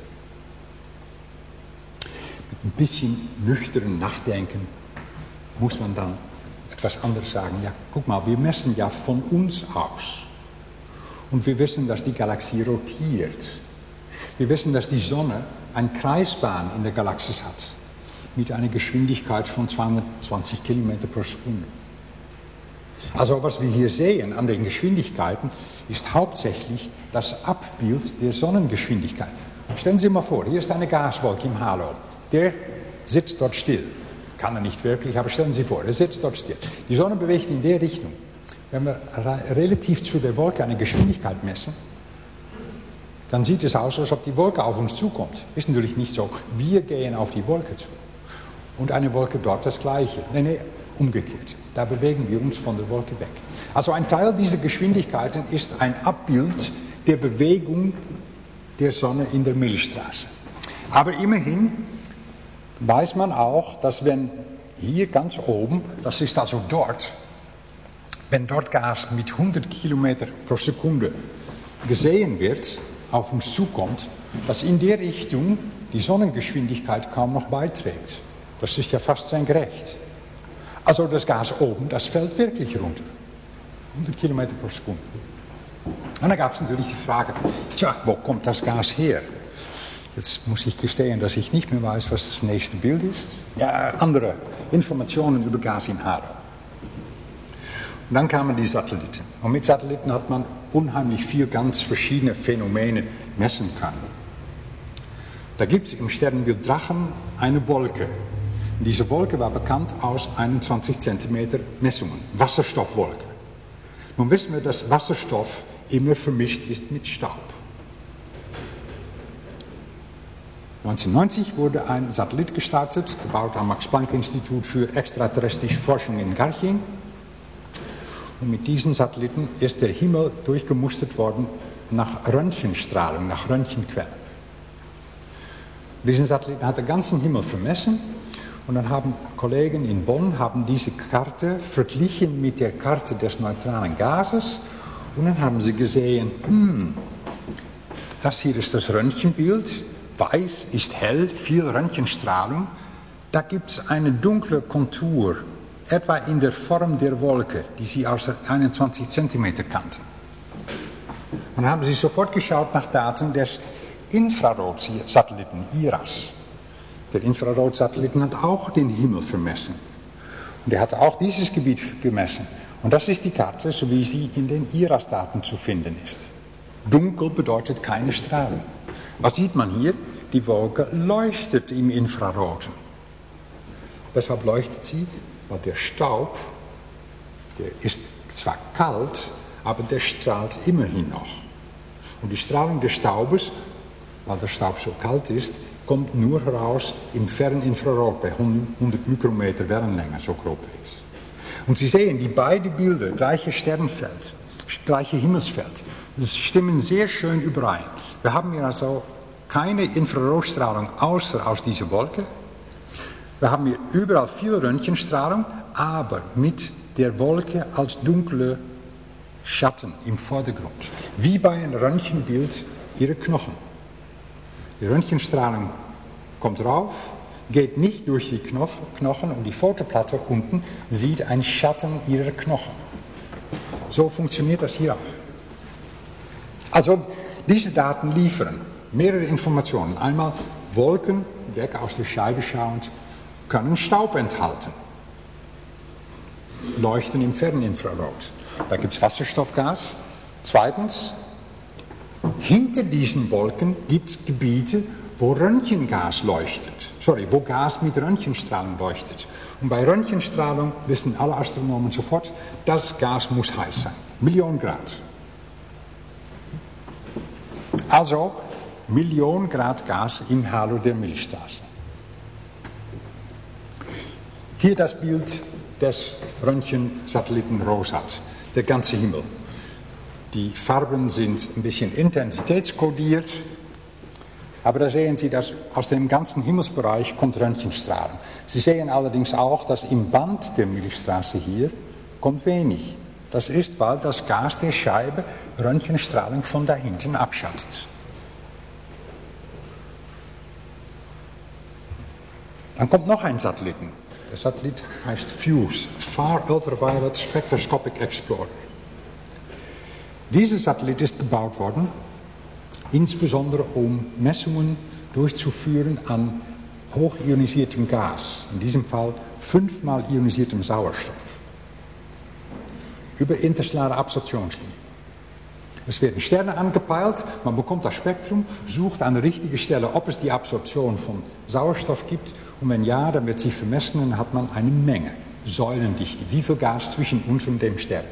Mit ein bisschen nüchternen Nachdenken muss man dann etwas anderes sagen. Ja, guck mal, wir messen ja von uns aus. Und wir wissen, dass die Galaxie rotiert. Wir wissen, dass die Sonne eine Kreisbahn in der Galaxis hat, mit einer Geschwindigkeit von zweihundertzwanzig Kilometer pro Sekunde. Also was wir hier sehen an den Geschwindigkeiten, ist hauptsächlich das Abbild der Sonnengeschwindigkeit. Stellen Sie sich mal vor, hier ist eine Gaswolke im Halo. Der sitzt dort still. Kann er nicht wirklich, aber stellen Sie sich vor, er sitzt dort still. Die Sonne bewegt in der Richtung. Wenn wir relativ zu der Wolke eine Geschwindigkeit messen, dann sieht es aus, als ob die Wolke auf uns zukommt. Ist natürlich nicht so. Wir gehen auf die Wolke zu. Und eine Wolke dort das Gleiche. Nein, nein, umgekehrt. Da bewegen wir uns von der Wolke weg. Also ein Teil dieser Geschwindigkeiten ist ein Abbild der Bewegung der Sonne in der Milchstraße. Aber immerhin weiß man auch, dass wenn hier ganz oben, das ist also dort, wenn dort Gas mit hundert Kilometer pro Sekunde gesehen wird, auf uns zukommt, dass in der Richtung die Sonnengeschwindigkeit kaum noch beiträgt. Das ist ja fast senkrecht. Also das Gas oben, das fällt wirklich runter. hundert Kilometer pro Sekunde. Und dann gab es natürlich die Frage, tja, wo kommt das Gas her? Jetzt muss ich gestehen, dass ich nicht mehr weiß, was das nächste Bild ist. Ja, andere Informationen über Gas in Halo. Und dann kamen die Satelliten. Und mit Satelliten hat man unheimlich viel ganz verschiedene Phänomene messen können. Da gibt es im Sternbild Drachen eine Wolke. Und diese Wolke war bekannt aus einundzwanzig Zentimeter Messungen. Wasserstoffwolke. Nun wissen wir, dass Wasserstoff immer vermischt ist mit Staub. neunzehnhundertneunzig wurde ein Satellit gestartet, gebaut am Max-Planck-Institut für extraterrestrische Forschung in Garching. Und mit diesen Satelliten ist der Himmel durchgemustert worden nach Röntgenstrahlung, nach Röntgenquellen. Diesen Satelliten hat den ganzen Himmel vermessen und dann haben Kollegen in Bonn haben diese Karte verglichen mit der Karte des neutralen Gases und dann haben sie gesehen, hm, das hier ist das Röntgenbild, weiß ist hell, viel Röntgenstrahlung, da gibt es eine dunkle Kontur, etwa in der Form der Wolke, die sie aus einundzwanzig Zentimeter kannten. Und dann haben sie sofort geschaut nach Daten des Infrarotsatelliten I R A S. Der Infrarotsatelliten hat auch den Himmel vermessen. Und er hat auch dieses Gebiet gemessen. Und das ist die Karte, so wie sie in den I R A S-Daten zu finden ist. Dunkel bedeutet keine Strahlung. Was sieht man hier? Die Wolke leuchtet im Infraroten. Weshalb leuchtet sie? Weil der Staub, der ist zwar kalt, aber der strahlt immerhin noch. Und die Strahlung des Staubes, weil der Staub so kalt ist, kommt nur heraus im fernen Infrarot bei hundert Mikrometer Wellenlänge, so grob ist. Und Sie sehen, die beiden Bilder, gleiche Sternfeld, gleiche Himmelsfeld, das stimmen sehr schön überein. Wir haben hier also keine Infrarotstrahlung außer aus dieser Wolke. Wir haben hier überall viel Röntgenstrahlung, aber mit der Wolke als dunkle Schatten im Vordergrund. Wie bei einem Röntgenbild Ihrer Knochen. Die Röntgenstrahlung kommt rauf, geht nicht durch die Knochen und die Fotoplatte unten sieht einen Schatten Ihrer Knochen. So funktioniert das hier auch. Also diese Daten liefern mehrere Informationen. Einmal Wolken, weg aus der Scheibe schauend, können Staub enthalten. Leuchten im Ferninfrarot. Da gibt es Wasserstoffgas. Zweitens, hinter diesen Wolken gibt es Gebiete, wo Röntgengas leuchtet. Sorry, wo Gas mit Röntgenstrahlung leuchtet. Und bei Röntgenstrahlung wissen alle Astronomen sofort, das Gas muss heiß sein. Million Grad. Also Million Grad Gas im Halo der Milchstraße. Hier das Bild des Röntgensatelliten Rosat, der ganze Himmel. Die Farben sind ein bisschen intensitätskodiert, aber da sehen Sie, dass aus dem ganzen Himmelsbereich kommt Röntgenstrahlung. Sie sehen allerdings auch, dass im Band der Milchstraße hier kommt wenig. Das ist, weil das Gas der Scheibe Röntgenstrahlung von da hinten abschattet. Dann kommt noch ein Satelliten. Der Satellit heißt FUSE, Far Ultraviolet Spectroscopic Explorer. Dieser Satellit ist gebaut worden, insbesondere um Messungen durchzuführen an hochionisiertem Gas, in diesem Fall fünfmal ionisiertem Sauerstoff, über interstellare Absorptionslinien. Es werden Sterne angepeilt, man bekommt das Spektrum, sucht an der richtigen Stelle, ob es die Absorption von Sauerstoff gibt, und wenn ja, dann wird sie vermessen und hat man eine Menge, Säulendichte, wie viel Gas zwischen uns und dem Stern.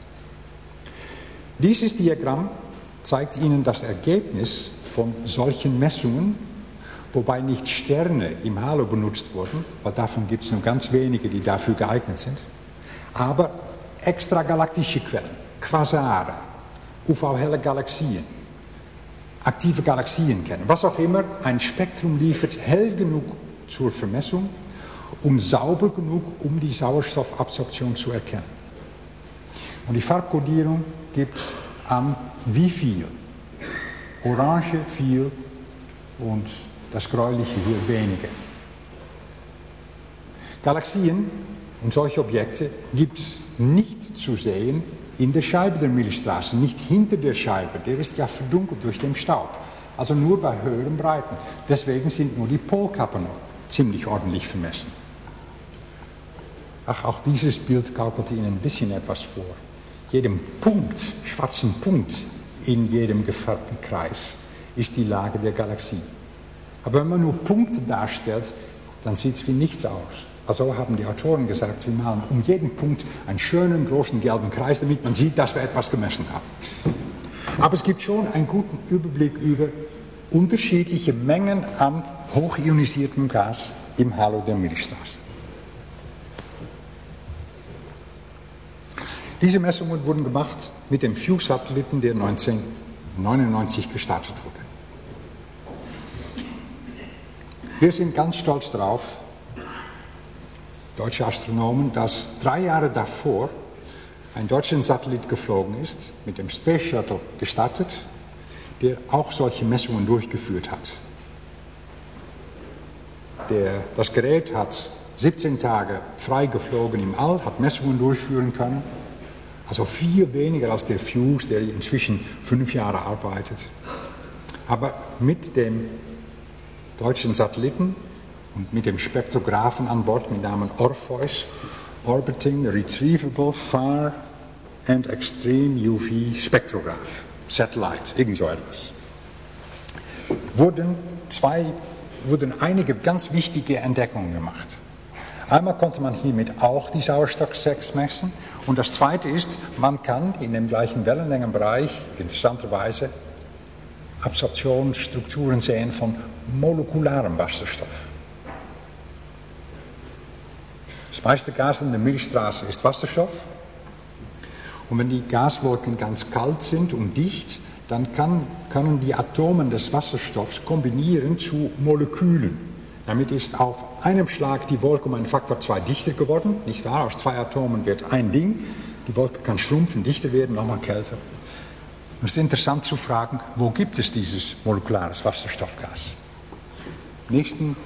Dieses Diagramm zeigt Ihnen das Ergebnis von solchen Messungen, wobei nicht Sterne im Halo benutzt wurden, weil davon gibt es nur ganz wenige, die dafür geeignet sind, aber extragalaktische Quellen, Quasare, U V-helle Galaxien, aktive Galaxien kennen, was auch immer ein Spektrum liefert, hell genug zur Vermessung und sauber genug, um die Sauerstoffabsorption zu erkennen. Und die Farbkodierung gibt an, wie viel. Orange viel und das Gräuliche hier weniger. Galaxien und solche Objekte gibt es nicht zu sehen in der Scheibe der Milchstraße, nicht hinter der Scheibe, der ist ja verdunkelt durch den Staub. Also nur bei höheren Breiten. Deswegen sind nur die Polkappen ziemlich ordentlich vermessen. Ach, auch dieses Bild gaukelt Ihnen ein bisschen etwas vor. Jedem Punkt, schwarzen Punkt in jedem gefärbten Kreis ist die Lage der Galaxie. Aber wenn man nur Punkte darstellt, dann sieht es wie nichts aus. Also haben die Autoren gesagt, wir malen um jeden Punkt einen schönen großen gelben Kreis, damit man sieht, dass wir etwas gemessen haben. Aber es gibt schon einen guten Überblick über unterschiedliche Mengen an hochionisiertem Gas im Halo der Milchstraße. Diese Messungen wurden gemacht mit dem FUSE-Satelliten, der neunzehnhundertneunundneunzig gestartet wurde. Wir sind ganz stolz darauf, deutsche Astronomen, dass drei Jahre davor ein deutscher Satellit geflogen ist, mit dem Space Shuttle gestartet, der auch solche Messungen durchgeführt hat. Der, das Gerät hat siebzehn Tage frei geflogen im All, hat Messungen durchführen können, also viel weniger als der FUSE, der inzwischen fünf Jahre arbeitet. Aber mit dem deutschen Satelliten und mit dem Spektrographen an Bord mit Namen Orpheus Orbiting Retrievable Far and Extreme U V Spektrograph, Satellite, irgend so etwas. Wurden, zwei, wurden einige ganz wichtige Entdeckungen gemacht. Einmal konnte man hiermit auch die Sauerstoff sechs messen und das zweite ist, man kann in dem gleichen Wellenlängenbereich interessanterweise Absorptionsstrukturen sehen von molekularem Wasserstoff. Das meiste Gas in der Milchstraße ist Wasserstoff. Und wenn die Gaswolken ganz kalt sind und dicht, dann kann, können die Atome des Wasserstoffs kombinieren zu Molekülen. Damit ist auf einem Schlag die Wolke um einen Faktor zwei dichter geworden, nicht wahr? Aus zwei Atomen wird ein Ding. Die Wolke kann schrumpfen, dichter werden, nochmal kälter. Es ist interessant zu fragen, wo gibt es dieses molekulare Wasserstoffgas? Nächsten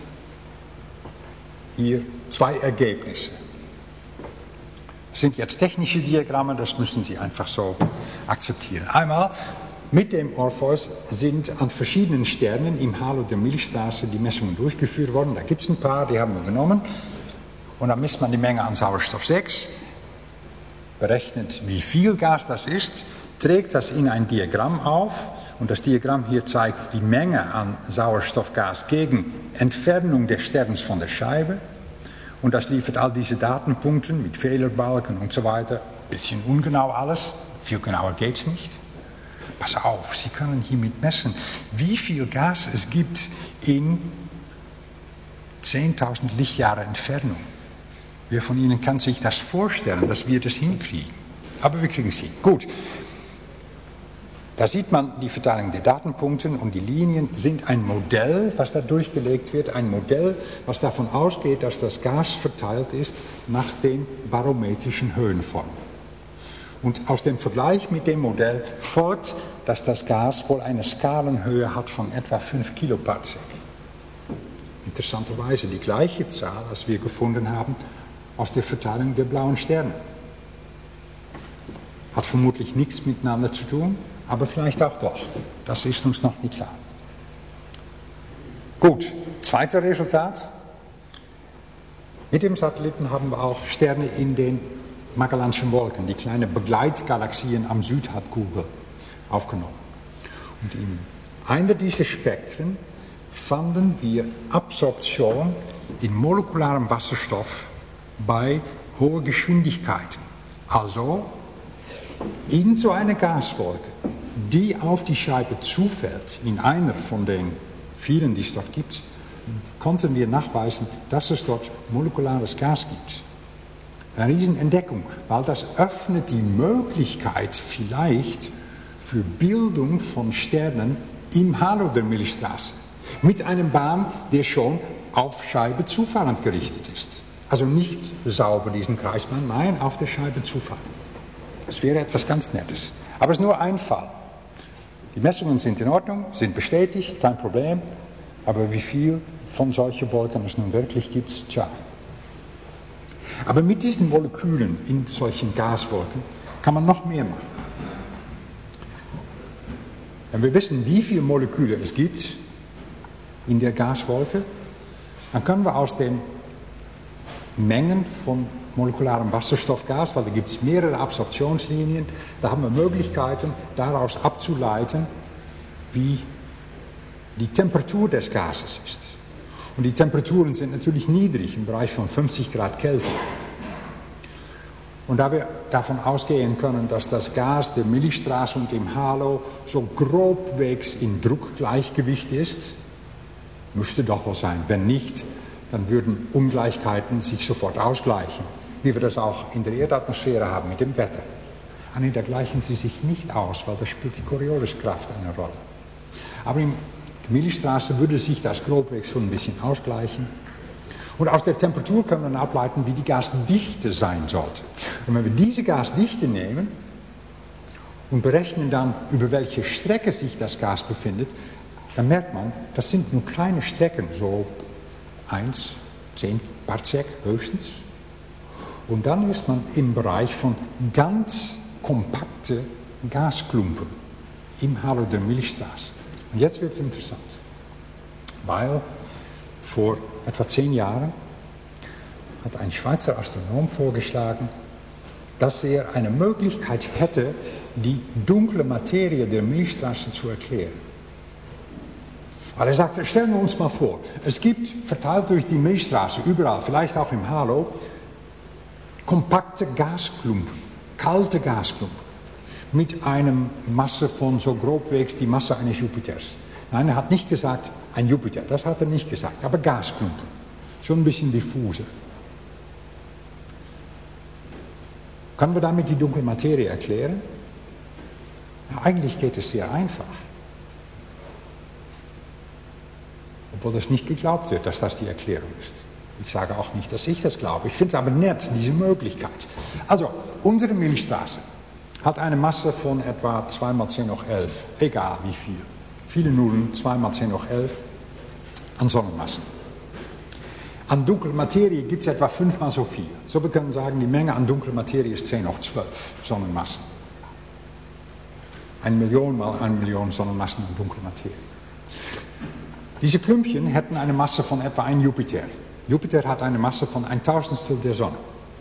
hier zwei Ergebnisse. Das sind jetzt technische Diagramme, das müssen Sie einfach so akzeptieren. Einmal, mit dem Orpheus sind an verschiedenen Sternen im Halo der Milchstraße die Messungen durchgeführt worden. Da gibt es ein paar, die haben wir genommen. Und dann misst man die Menge an Sauerstoff sechs, berechnet, wie viel Gas das ist, trägt das in ein Diagramm auf. Und das Diagramm hier zeigt die Menge an Sauerstoffgas gegen Entfernung des Sterns von der Scheibe. Und das liefert all diese Datenpunkte mit Fehlerbalken und so weiter. Bisschen ungenau alles, viel genauer geht es nicht. Pass auf, Sie können hiermit messen, wie viel Gas es gibt in zehntausend Lichtjahre Entfernung. Wer von Ihnen kann sich das vorstellen, dass wir das hinkriegen? Aber wir kriegen es hin. Gut. Da sieht man die Verteilung der Datenpunkte und die Linien sind ein Modell, was da durchgelegt wird, ein Modell, was davon ausgeht, dass das Gas verteilt ist nach den barometrischen Höhenformen. Und aus dem Vergleich mit dem Modell folgt, dass das Gas wohl eine Skalenhöhe hat von etwa fünf Kiloparsec. Interessanterweise die gleiche Zahl, als wir gefunden haben, aus der Verteilung der blauen Sterne. Hat vermutlich nichts miteinander zu tun, aber vielleicht auch doch. Das ist uns noch nicht klar. Gut, zweites Resultat. Mit dem Satelliten haben wir auch Sterne in den Magellanschen Wolken, die kleinen Begleitgalaxien am Südhalbkugel, aufgenommen. Und in einer dieser Spektren fanden wir Absorption in molekularem Wasserstoff bei hoher Geschwindigkeit. Also in so einer Gaswolke, die auf die Scheibe zufällt, in einer von den vielen, die es dort gibt, konnten wir nachweisen, dass es dort molekulares Gas gibt. Eine Riesenentdeckung, weil das öffnet die Möglichkeit vielleicht für Bildung von Sternen im Halo der Milchstraße. Mit einem Bahn, der schon auf Scheibe zufallend gerichtet ist. Also nicht sauber diesen Kreisbahn, nein, auf der Scheibe zufallend. Das wäre etwas ganz Nettes. Aber es ist nur ein Fall. Die Messungen sind in Ordnung, sind bestätigt, kein Problem. Aber wie viel von solchen Wolken es nun wirklich gibt, tja. Aber mit diesen Molekülen in solchen Gaswolken kann man noch mehr machen. Wenn wir wissen, wie viele Moleküle es gibt in der Gaswolke, dann können wir aus den Mengen von molekularem Wasserstoffgas, weil da gibt es mehrere Absorptionslinien, da haben wir Möglichkeiten, daraus abzuleiten, wie die Temperatur des Gases ist. Und die Temperaturen sind natürlich niedrig, im Bereich von fünfzig Grad Kelvin. Und da wir davon ausgehen können, dass das Gas der Milchstraße und im Halo so grobwegs in Druckgleichgewicht ist, müsste doch wohl sein. Wenn nicht, dann würden Ungleichheiten sich sofort ausgleichen, wie wir das auch in der Erdatmosphäre haben mit dem Wetter. Ah, nee, da gleichen sie sich nicht aus, weil da spielt die Corioliskraft eine Rolle. Aber in der Milchstraße würde sich das grobwegs so ein bisschen ausgleichen. Und aus der Temperatur können wir dann ableiten, wie die Gasdichte sein sollte. Und wenn wir diese Gasdichte nehmen und berechnen dann, über welche Strecke sich das Gas befindet, dann merkt man, das sind nur kleine Strecken, so eins, zehn Parsec höchstens. Und dann ist man im Bereich von ganz kompakten Gasklumpen im Halo der Milchstraße. Und jetzt wird es interessant, weil vor etwa zehn Jahren hat ein Schweizer Astronom vorgeschlagen, dass er eine Möglichkeit hätte, die dunkle Materie der Milchstraße zu erklären. Aber er sagte, stellen wir uns mal vor, es gibt verteilt durch die Milchstraße, überall, vielleicht auch im Halo, kompakte Gasklumpen, kalte Gasklumpen, mit einer Masse von so grobwegs die Masse eines Jupiters. Nein, er hat nicht gesagt, ein Jupiter, das hat er nicht gesagt, aber Gasklumpen, schon ein bisschen diffuser. Können wir damit die dunkle Materie erklären? Ja, eigentlich geht es sehr einfach. Obwohl das nicht geglaubt wird, dass das die Erklärung ist. Ich sage auch nicht, dass ich das glaube. Ich finde es aber nett, diese Möglichkeit. Also, unsere Milchstraße hat eine Masse von etwa zwei mal zehn hoch elf, egal wie viel. Viele Nullen, zwei mal zehn hoch elf an Sonnenmassen. An dunkler Materie gibt es etwa fünfmal so viel. So wir können sagen, die Menge an dunkler Materie ist zehn hoch zwölf Sonnenmassen. Eine Million mal eine Million Sonnenmassen an dunkler Materie. Diese Klümpchen hätten eine Masse von etwa ein Jupiter. Jupiter hat eine Masse von ein Tausendstel der Sonne.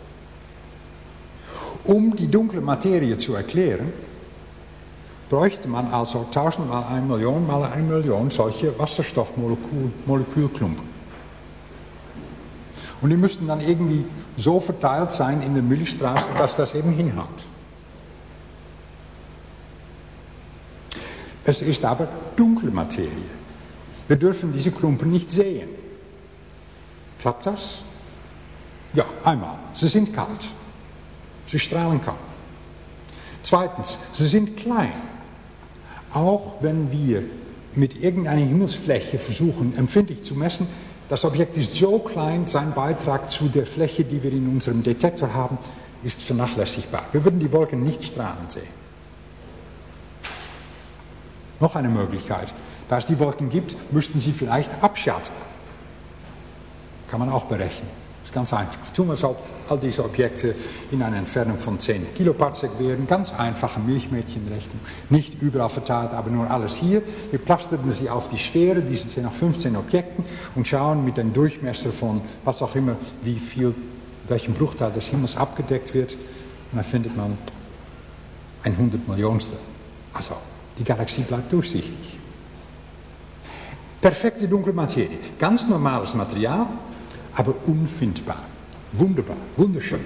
Um die dunkle Materie zu erklären, bräuchte man also tausend mal eine Million mal eine Million solche Wasserstoffmolekülklumpen. Und die müssten dann irgendwie so verteilt sein in der Milchstraße, dass das eben hinhaut. Es ist aber dunkle Materie. Wir dürfen diese Klumpen nicht sehen. Klappt das? Ja, einmal. Sie sind kalt. Sie strahlen kaum. Zweitens, sie sind klein. Auch wenn wir mit irgendeiner Himmelsfläche versuchen, empfindlich zu messen, das Objekt ist so klein, sein Beitrag zu der Fläche, die wir in unserem Detektor haben, ist vernachlässigbar. Wir würden die Wolken nicht strahlen sehen. Noch eine Möglichkeit. Da es die Wolken gibt, müssten sie vielleicht abschatten. Kann man auch berechnen. Das ist ganz einfach. Tun wir so, all diese Objekte in einer Entfernung von zehn Kiloparsec wären. Ganz einfache Milchmädchenrechnung. Nicht überall verteilt, aber nur alles hier. Wir pflastern sie auf die Schwere, diese zehn nach fünfzehn Objekten, und schauen mit einem Durchmesser von was auch immer, wie viel, welchen Bruchteil des Himmels abgedeckt wird. Und dann findet man ein Hundertmillionstel. Also, die Galaxie bleibt durchsichtig. Perfekte dunkle Materie. Ganz normales Material, aber unfindbar. Wunderbar, wunderschön.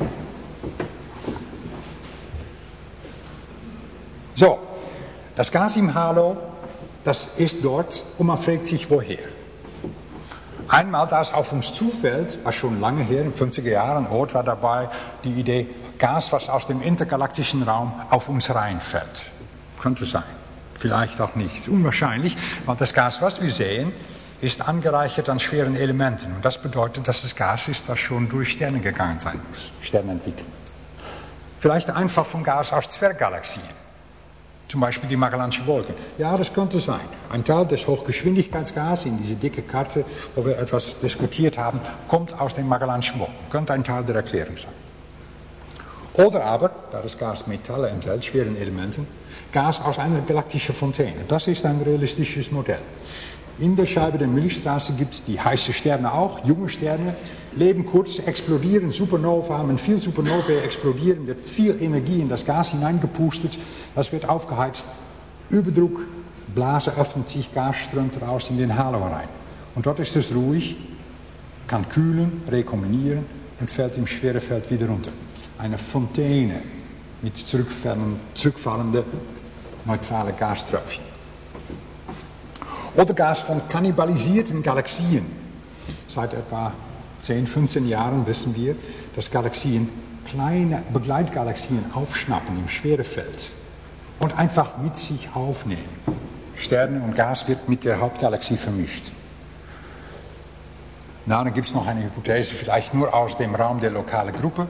So, das Gas im Halo, das ist dort und man fragt sich, woher. Einmal, da es auf uns zufällt, war schon lange her, in den fünfziger Jahren, Oort war dabei, die Idee, Gas, was aus dem intergalaktischen Raum auf uns reinfällt. Könnte sein. Vielleicht auch nicht. Unwahrscheinlich, weil das Gas, was wir sehen, ist angereichert an schweren Elementen. Und das bedeutet, dass es Gas ist, das schon durch Sterne gegangen sein muss. Sternentwicklung. Vielleicht einfach vom Gas aus Zwerggalaxien. Zum Beispiel die Magellansche Wolken. Ja, das könnte sein. Ein Teil des Hochgeschwindigkeitsgas in diese dicke Karte, wo wir etwas diskutiert haben, kommt aus den Magellanschen Wolken. Könnte ein Teil der Erklärung sein. Oder aber, da das Gas Metalle enthält, schweren Elementen, Gas aus einer galaktischen Fontäne. Das ist ein realistisches Modell. In der Scheibe der Milchstraße gibt es die heißen Sterne auch, junge Sterne, leben kurz, explodieren, Supernova, haben viel Supernovae explodieren, wird viel Energie in das Gas hineingepustet, das wird aufgeheizt, Überdruck, Blase öffnet sich, Gas strömt raus in den Halo rein. Und dort ist es ruhig, kann kühlen, rekombinieren und fällt im Schwerefeld wieder runter. Eine Fontäne mit zurückfallenden neutralen Gaströpfchen. Oder Gas von kannibalisierten Galaxien. Seit etwa zehn, fünfzehn Jahren wissen wir, dass Galaxien kleine Begleitgalaxien aufschnappen im Schwerefeld und einfach mit sich aufnehmen. Sterne und Gas wird mit der Hauptgalaxie vermischt. Na, dann gibt es noch eine Hypothese, vielleicht nur aus dem Raum der lokalen Gruppe.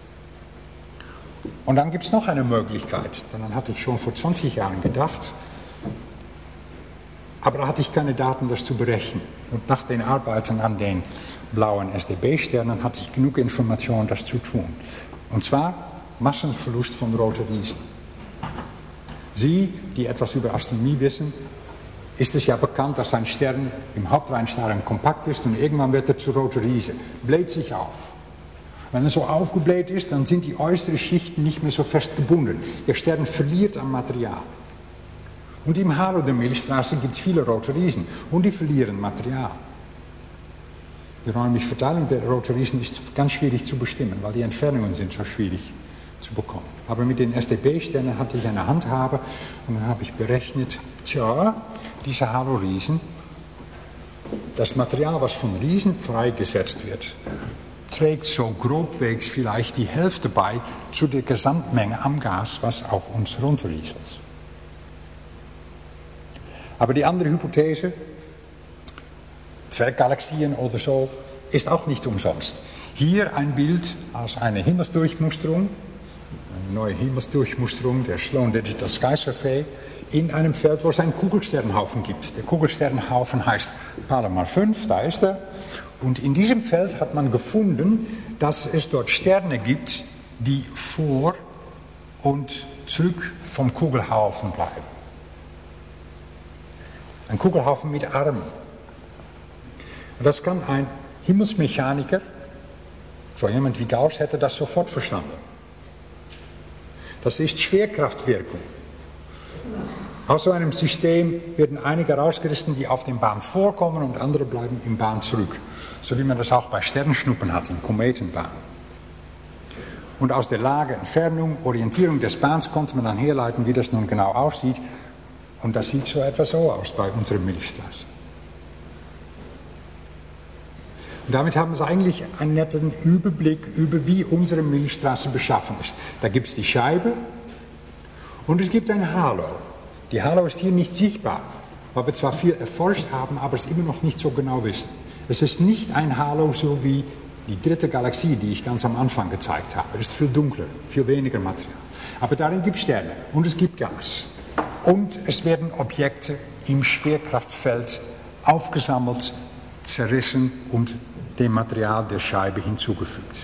Und dann gibt es noch eine Möglichkeit, daran hatte ich schon vor zwanzig Jahren gedacht, aber da hatte ich keine Daten, das zu berechnen. Und nach den Arbeiten an den blauen S D B-Sternen hatte ich genug Informationen, das zu tun. Und zwar Massenverlust von roten Riesen. Sie, die etwas über Astronomie wissen, ist es ja bekannt, dass ein Stern im Hauptreihenstadium kompakt ist und irgendwann wird er zu roten Riese, bläht sich auf. Wenn er so aufgebläht ist, dann sind die äußeren Schichten nicht mehr so fest gebunden. Der Stern verliert an Material. Und im Halo der Milchstraße gibt es viele rote Riesen und die verlieren Material. Die räumliche Verteilung der roten Riesen ist ganz schwierig zu bestimmen, weil die Entfernungen sind so schwierig zu bekommen. Aber mit den S D B-Sternen hatte ich eine Handhabe und dann habe ich berechnet, tja, diese Halo-Riesen, das Material, was von Riesen freigesetzt wird, trägt so grobwegs vielleicht die Hälfte bei zu der Gesamtmenge am Gas, was auf uns runterrieselt. Aber die andere Hypothese, Zwerggalaxien oder so, ist auch nicht umsonst. Hier ein Bild aus einer Himmelsdurchmusterung, eine neue Himmelsdurchmusterung der Sloan Digital Sky Survey, in einem Feld, wo es einen Kugelsternhaufen gibt. Der Kugelsternhaufen heißt Palomar fünf, da ist er. Und in diesem Feld hat man gefunden, dass es dort Sterne gibt, die vor und zurück vom Kugelhaufen bleiben. Ein Kugelhaufen mit Armen. Und das kann ein Himmelsmechaniker, so jemand wie Gauss hätte das sofort verstanden. Das ist Schwerkraftwirkung. Aus so einem System werden einige herausgerissen, die auf den Bahn vorkommen und andere bleiben im Bahn zurück. So wie man das auch bei Sternschnuppen hat, in Kometenbahnen. Und aus der Lage, Entfernung, Orientierung des Bahns konnte man dann herleiten, wie das nun genau aussieht. Und das sieht so etwa so aus bei unserer Milchstraße. Und damit haben wir eigentlich einen netten Überblick über, wie unsere Milchstraße beschaffen ist. Da gibt es die Scheibe und es gibt ein Halo. Die Halo ist hier nicht sichtbar, weil wir zwar viel erforscht haben, aber es immer noch nicht so genau wissen. Es ist nicht ein Halo so wie die dritte Galaxie, die ich ganz am Anfang gezeigt habe. Es ist viel dunkler, viel weniger Material. Aber darin gibt es Sterne und es gibt Gas. Und es werden Objekte im Schwerkraftfeld aufgesammelt, zerrissen und dem Material der Scheibe hinzugefügt.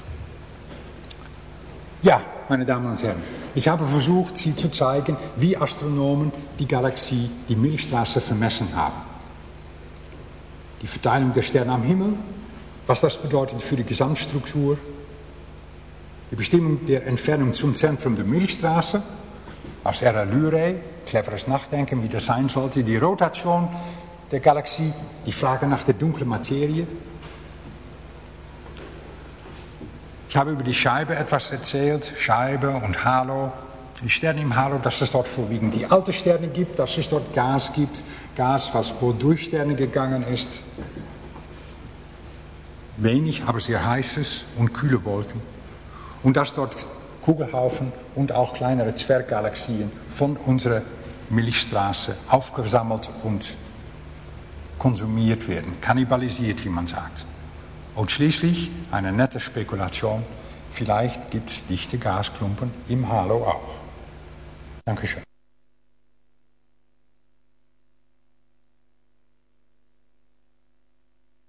Ja, meine Damen und Herren, ich habe versucht, Sie zu zeigen, wie Astronomen die Galaxie, die Milchstraße vermessen haben. Die Verteilung der Sterne am Himmel, was das bedeutet für die Gesamtstruktur, die Bestimmung der Entfernung zum Zentrum der Milchstraße, aus R L Lyrae, cleveres Nachdenken, wie das sein sollte, die Rotation der Galaxie, die Frage nach der dunklen Materie. Ich habe über die Scheibe etwas erzählt, Scheibe und Halo, die Sterne im Halo, dass es dort vorwiegend die alten Sterne gibt, dass es dort Gas gibt, Gas, was durch Sterne gegangen ist. Wenig, aber sehr heißes und kühle Wolken. Und dass dort Kugelhaufen und auch kleinere Zwerggalaxien von unserer Milchstraße aufgesammelt und konsumiert werden, kannibalisiert, wie man sagt. Und schließlich eine nette Spekulation, vielleicht gibt es dichte Gasklumpen im Halo auch. Dankeschön.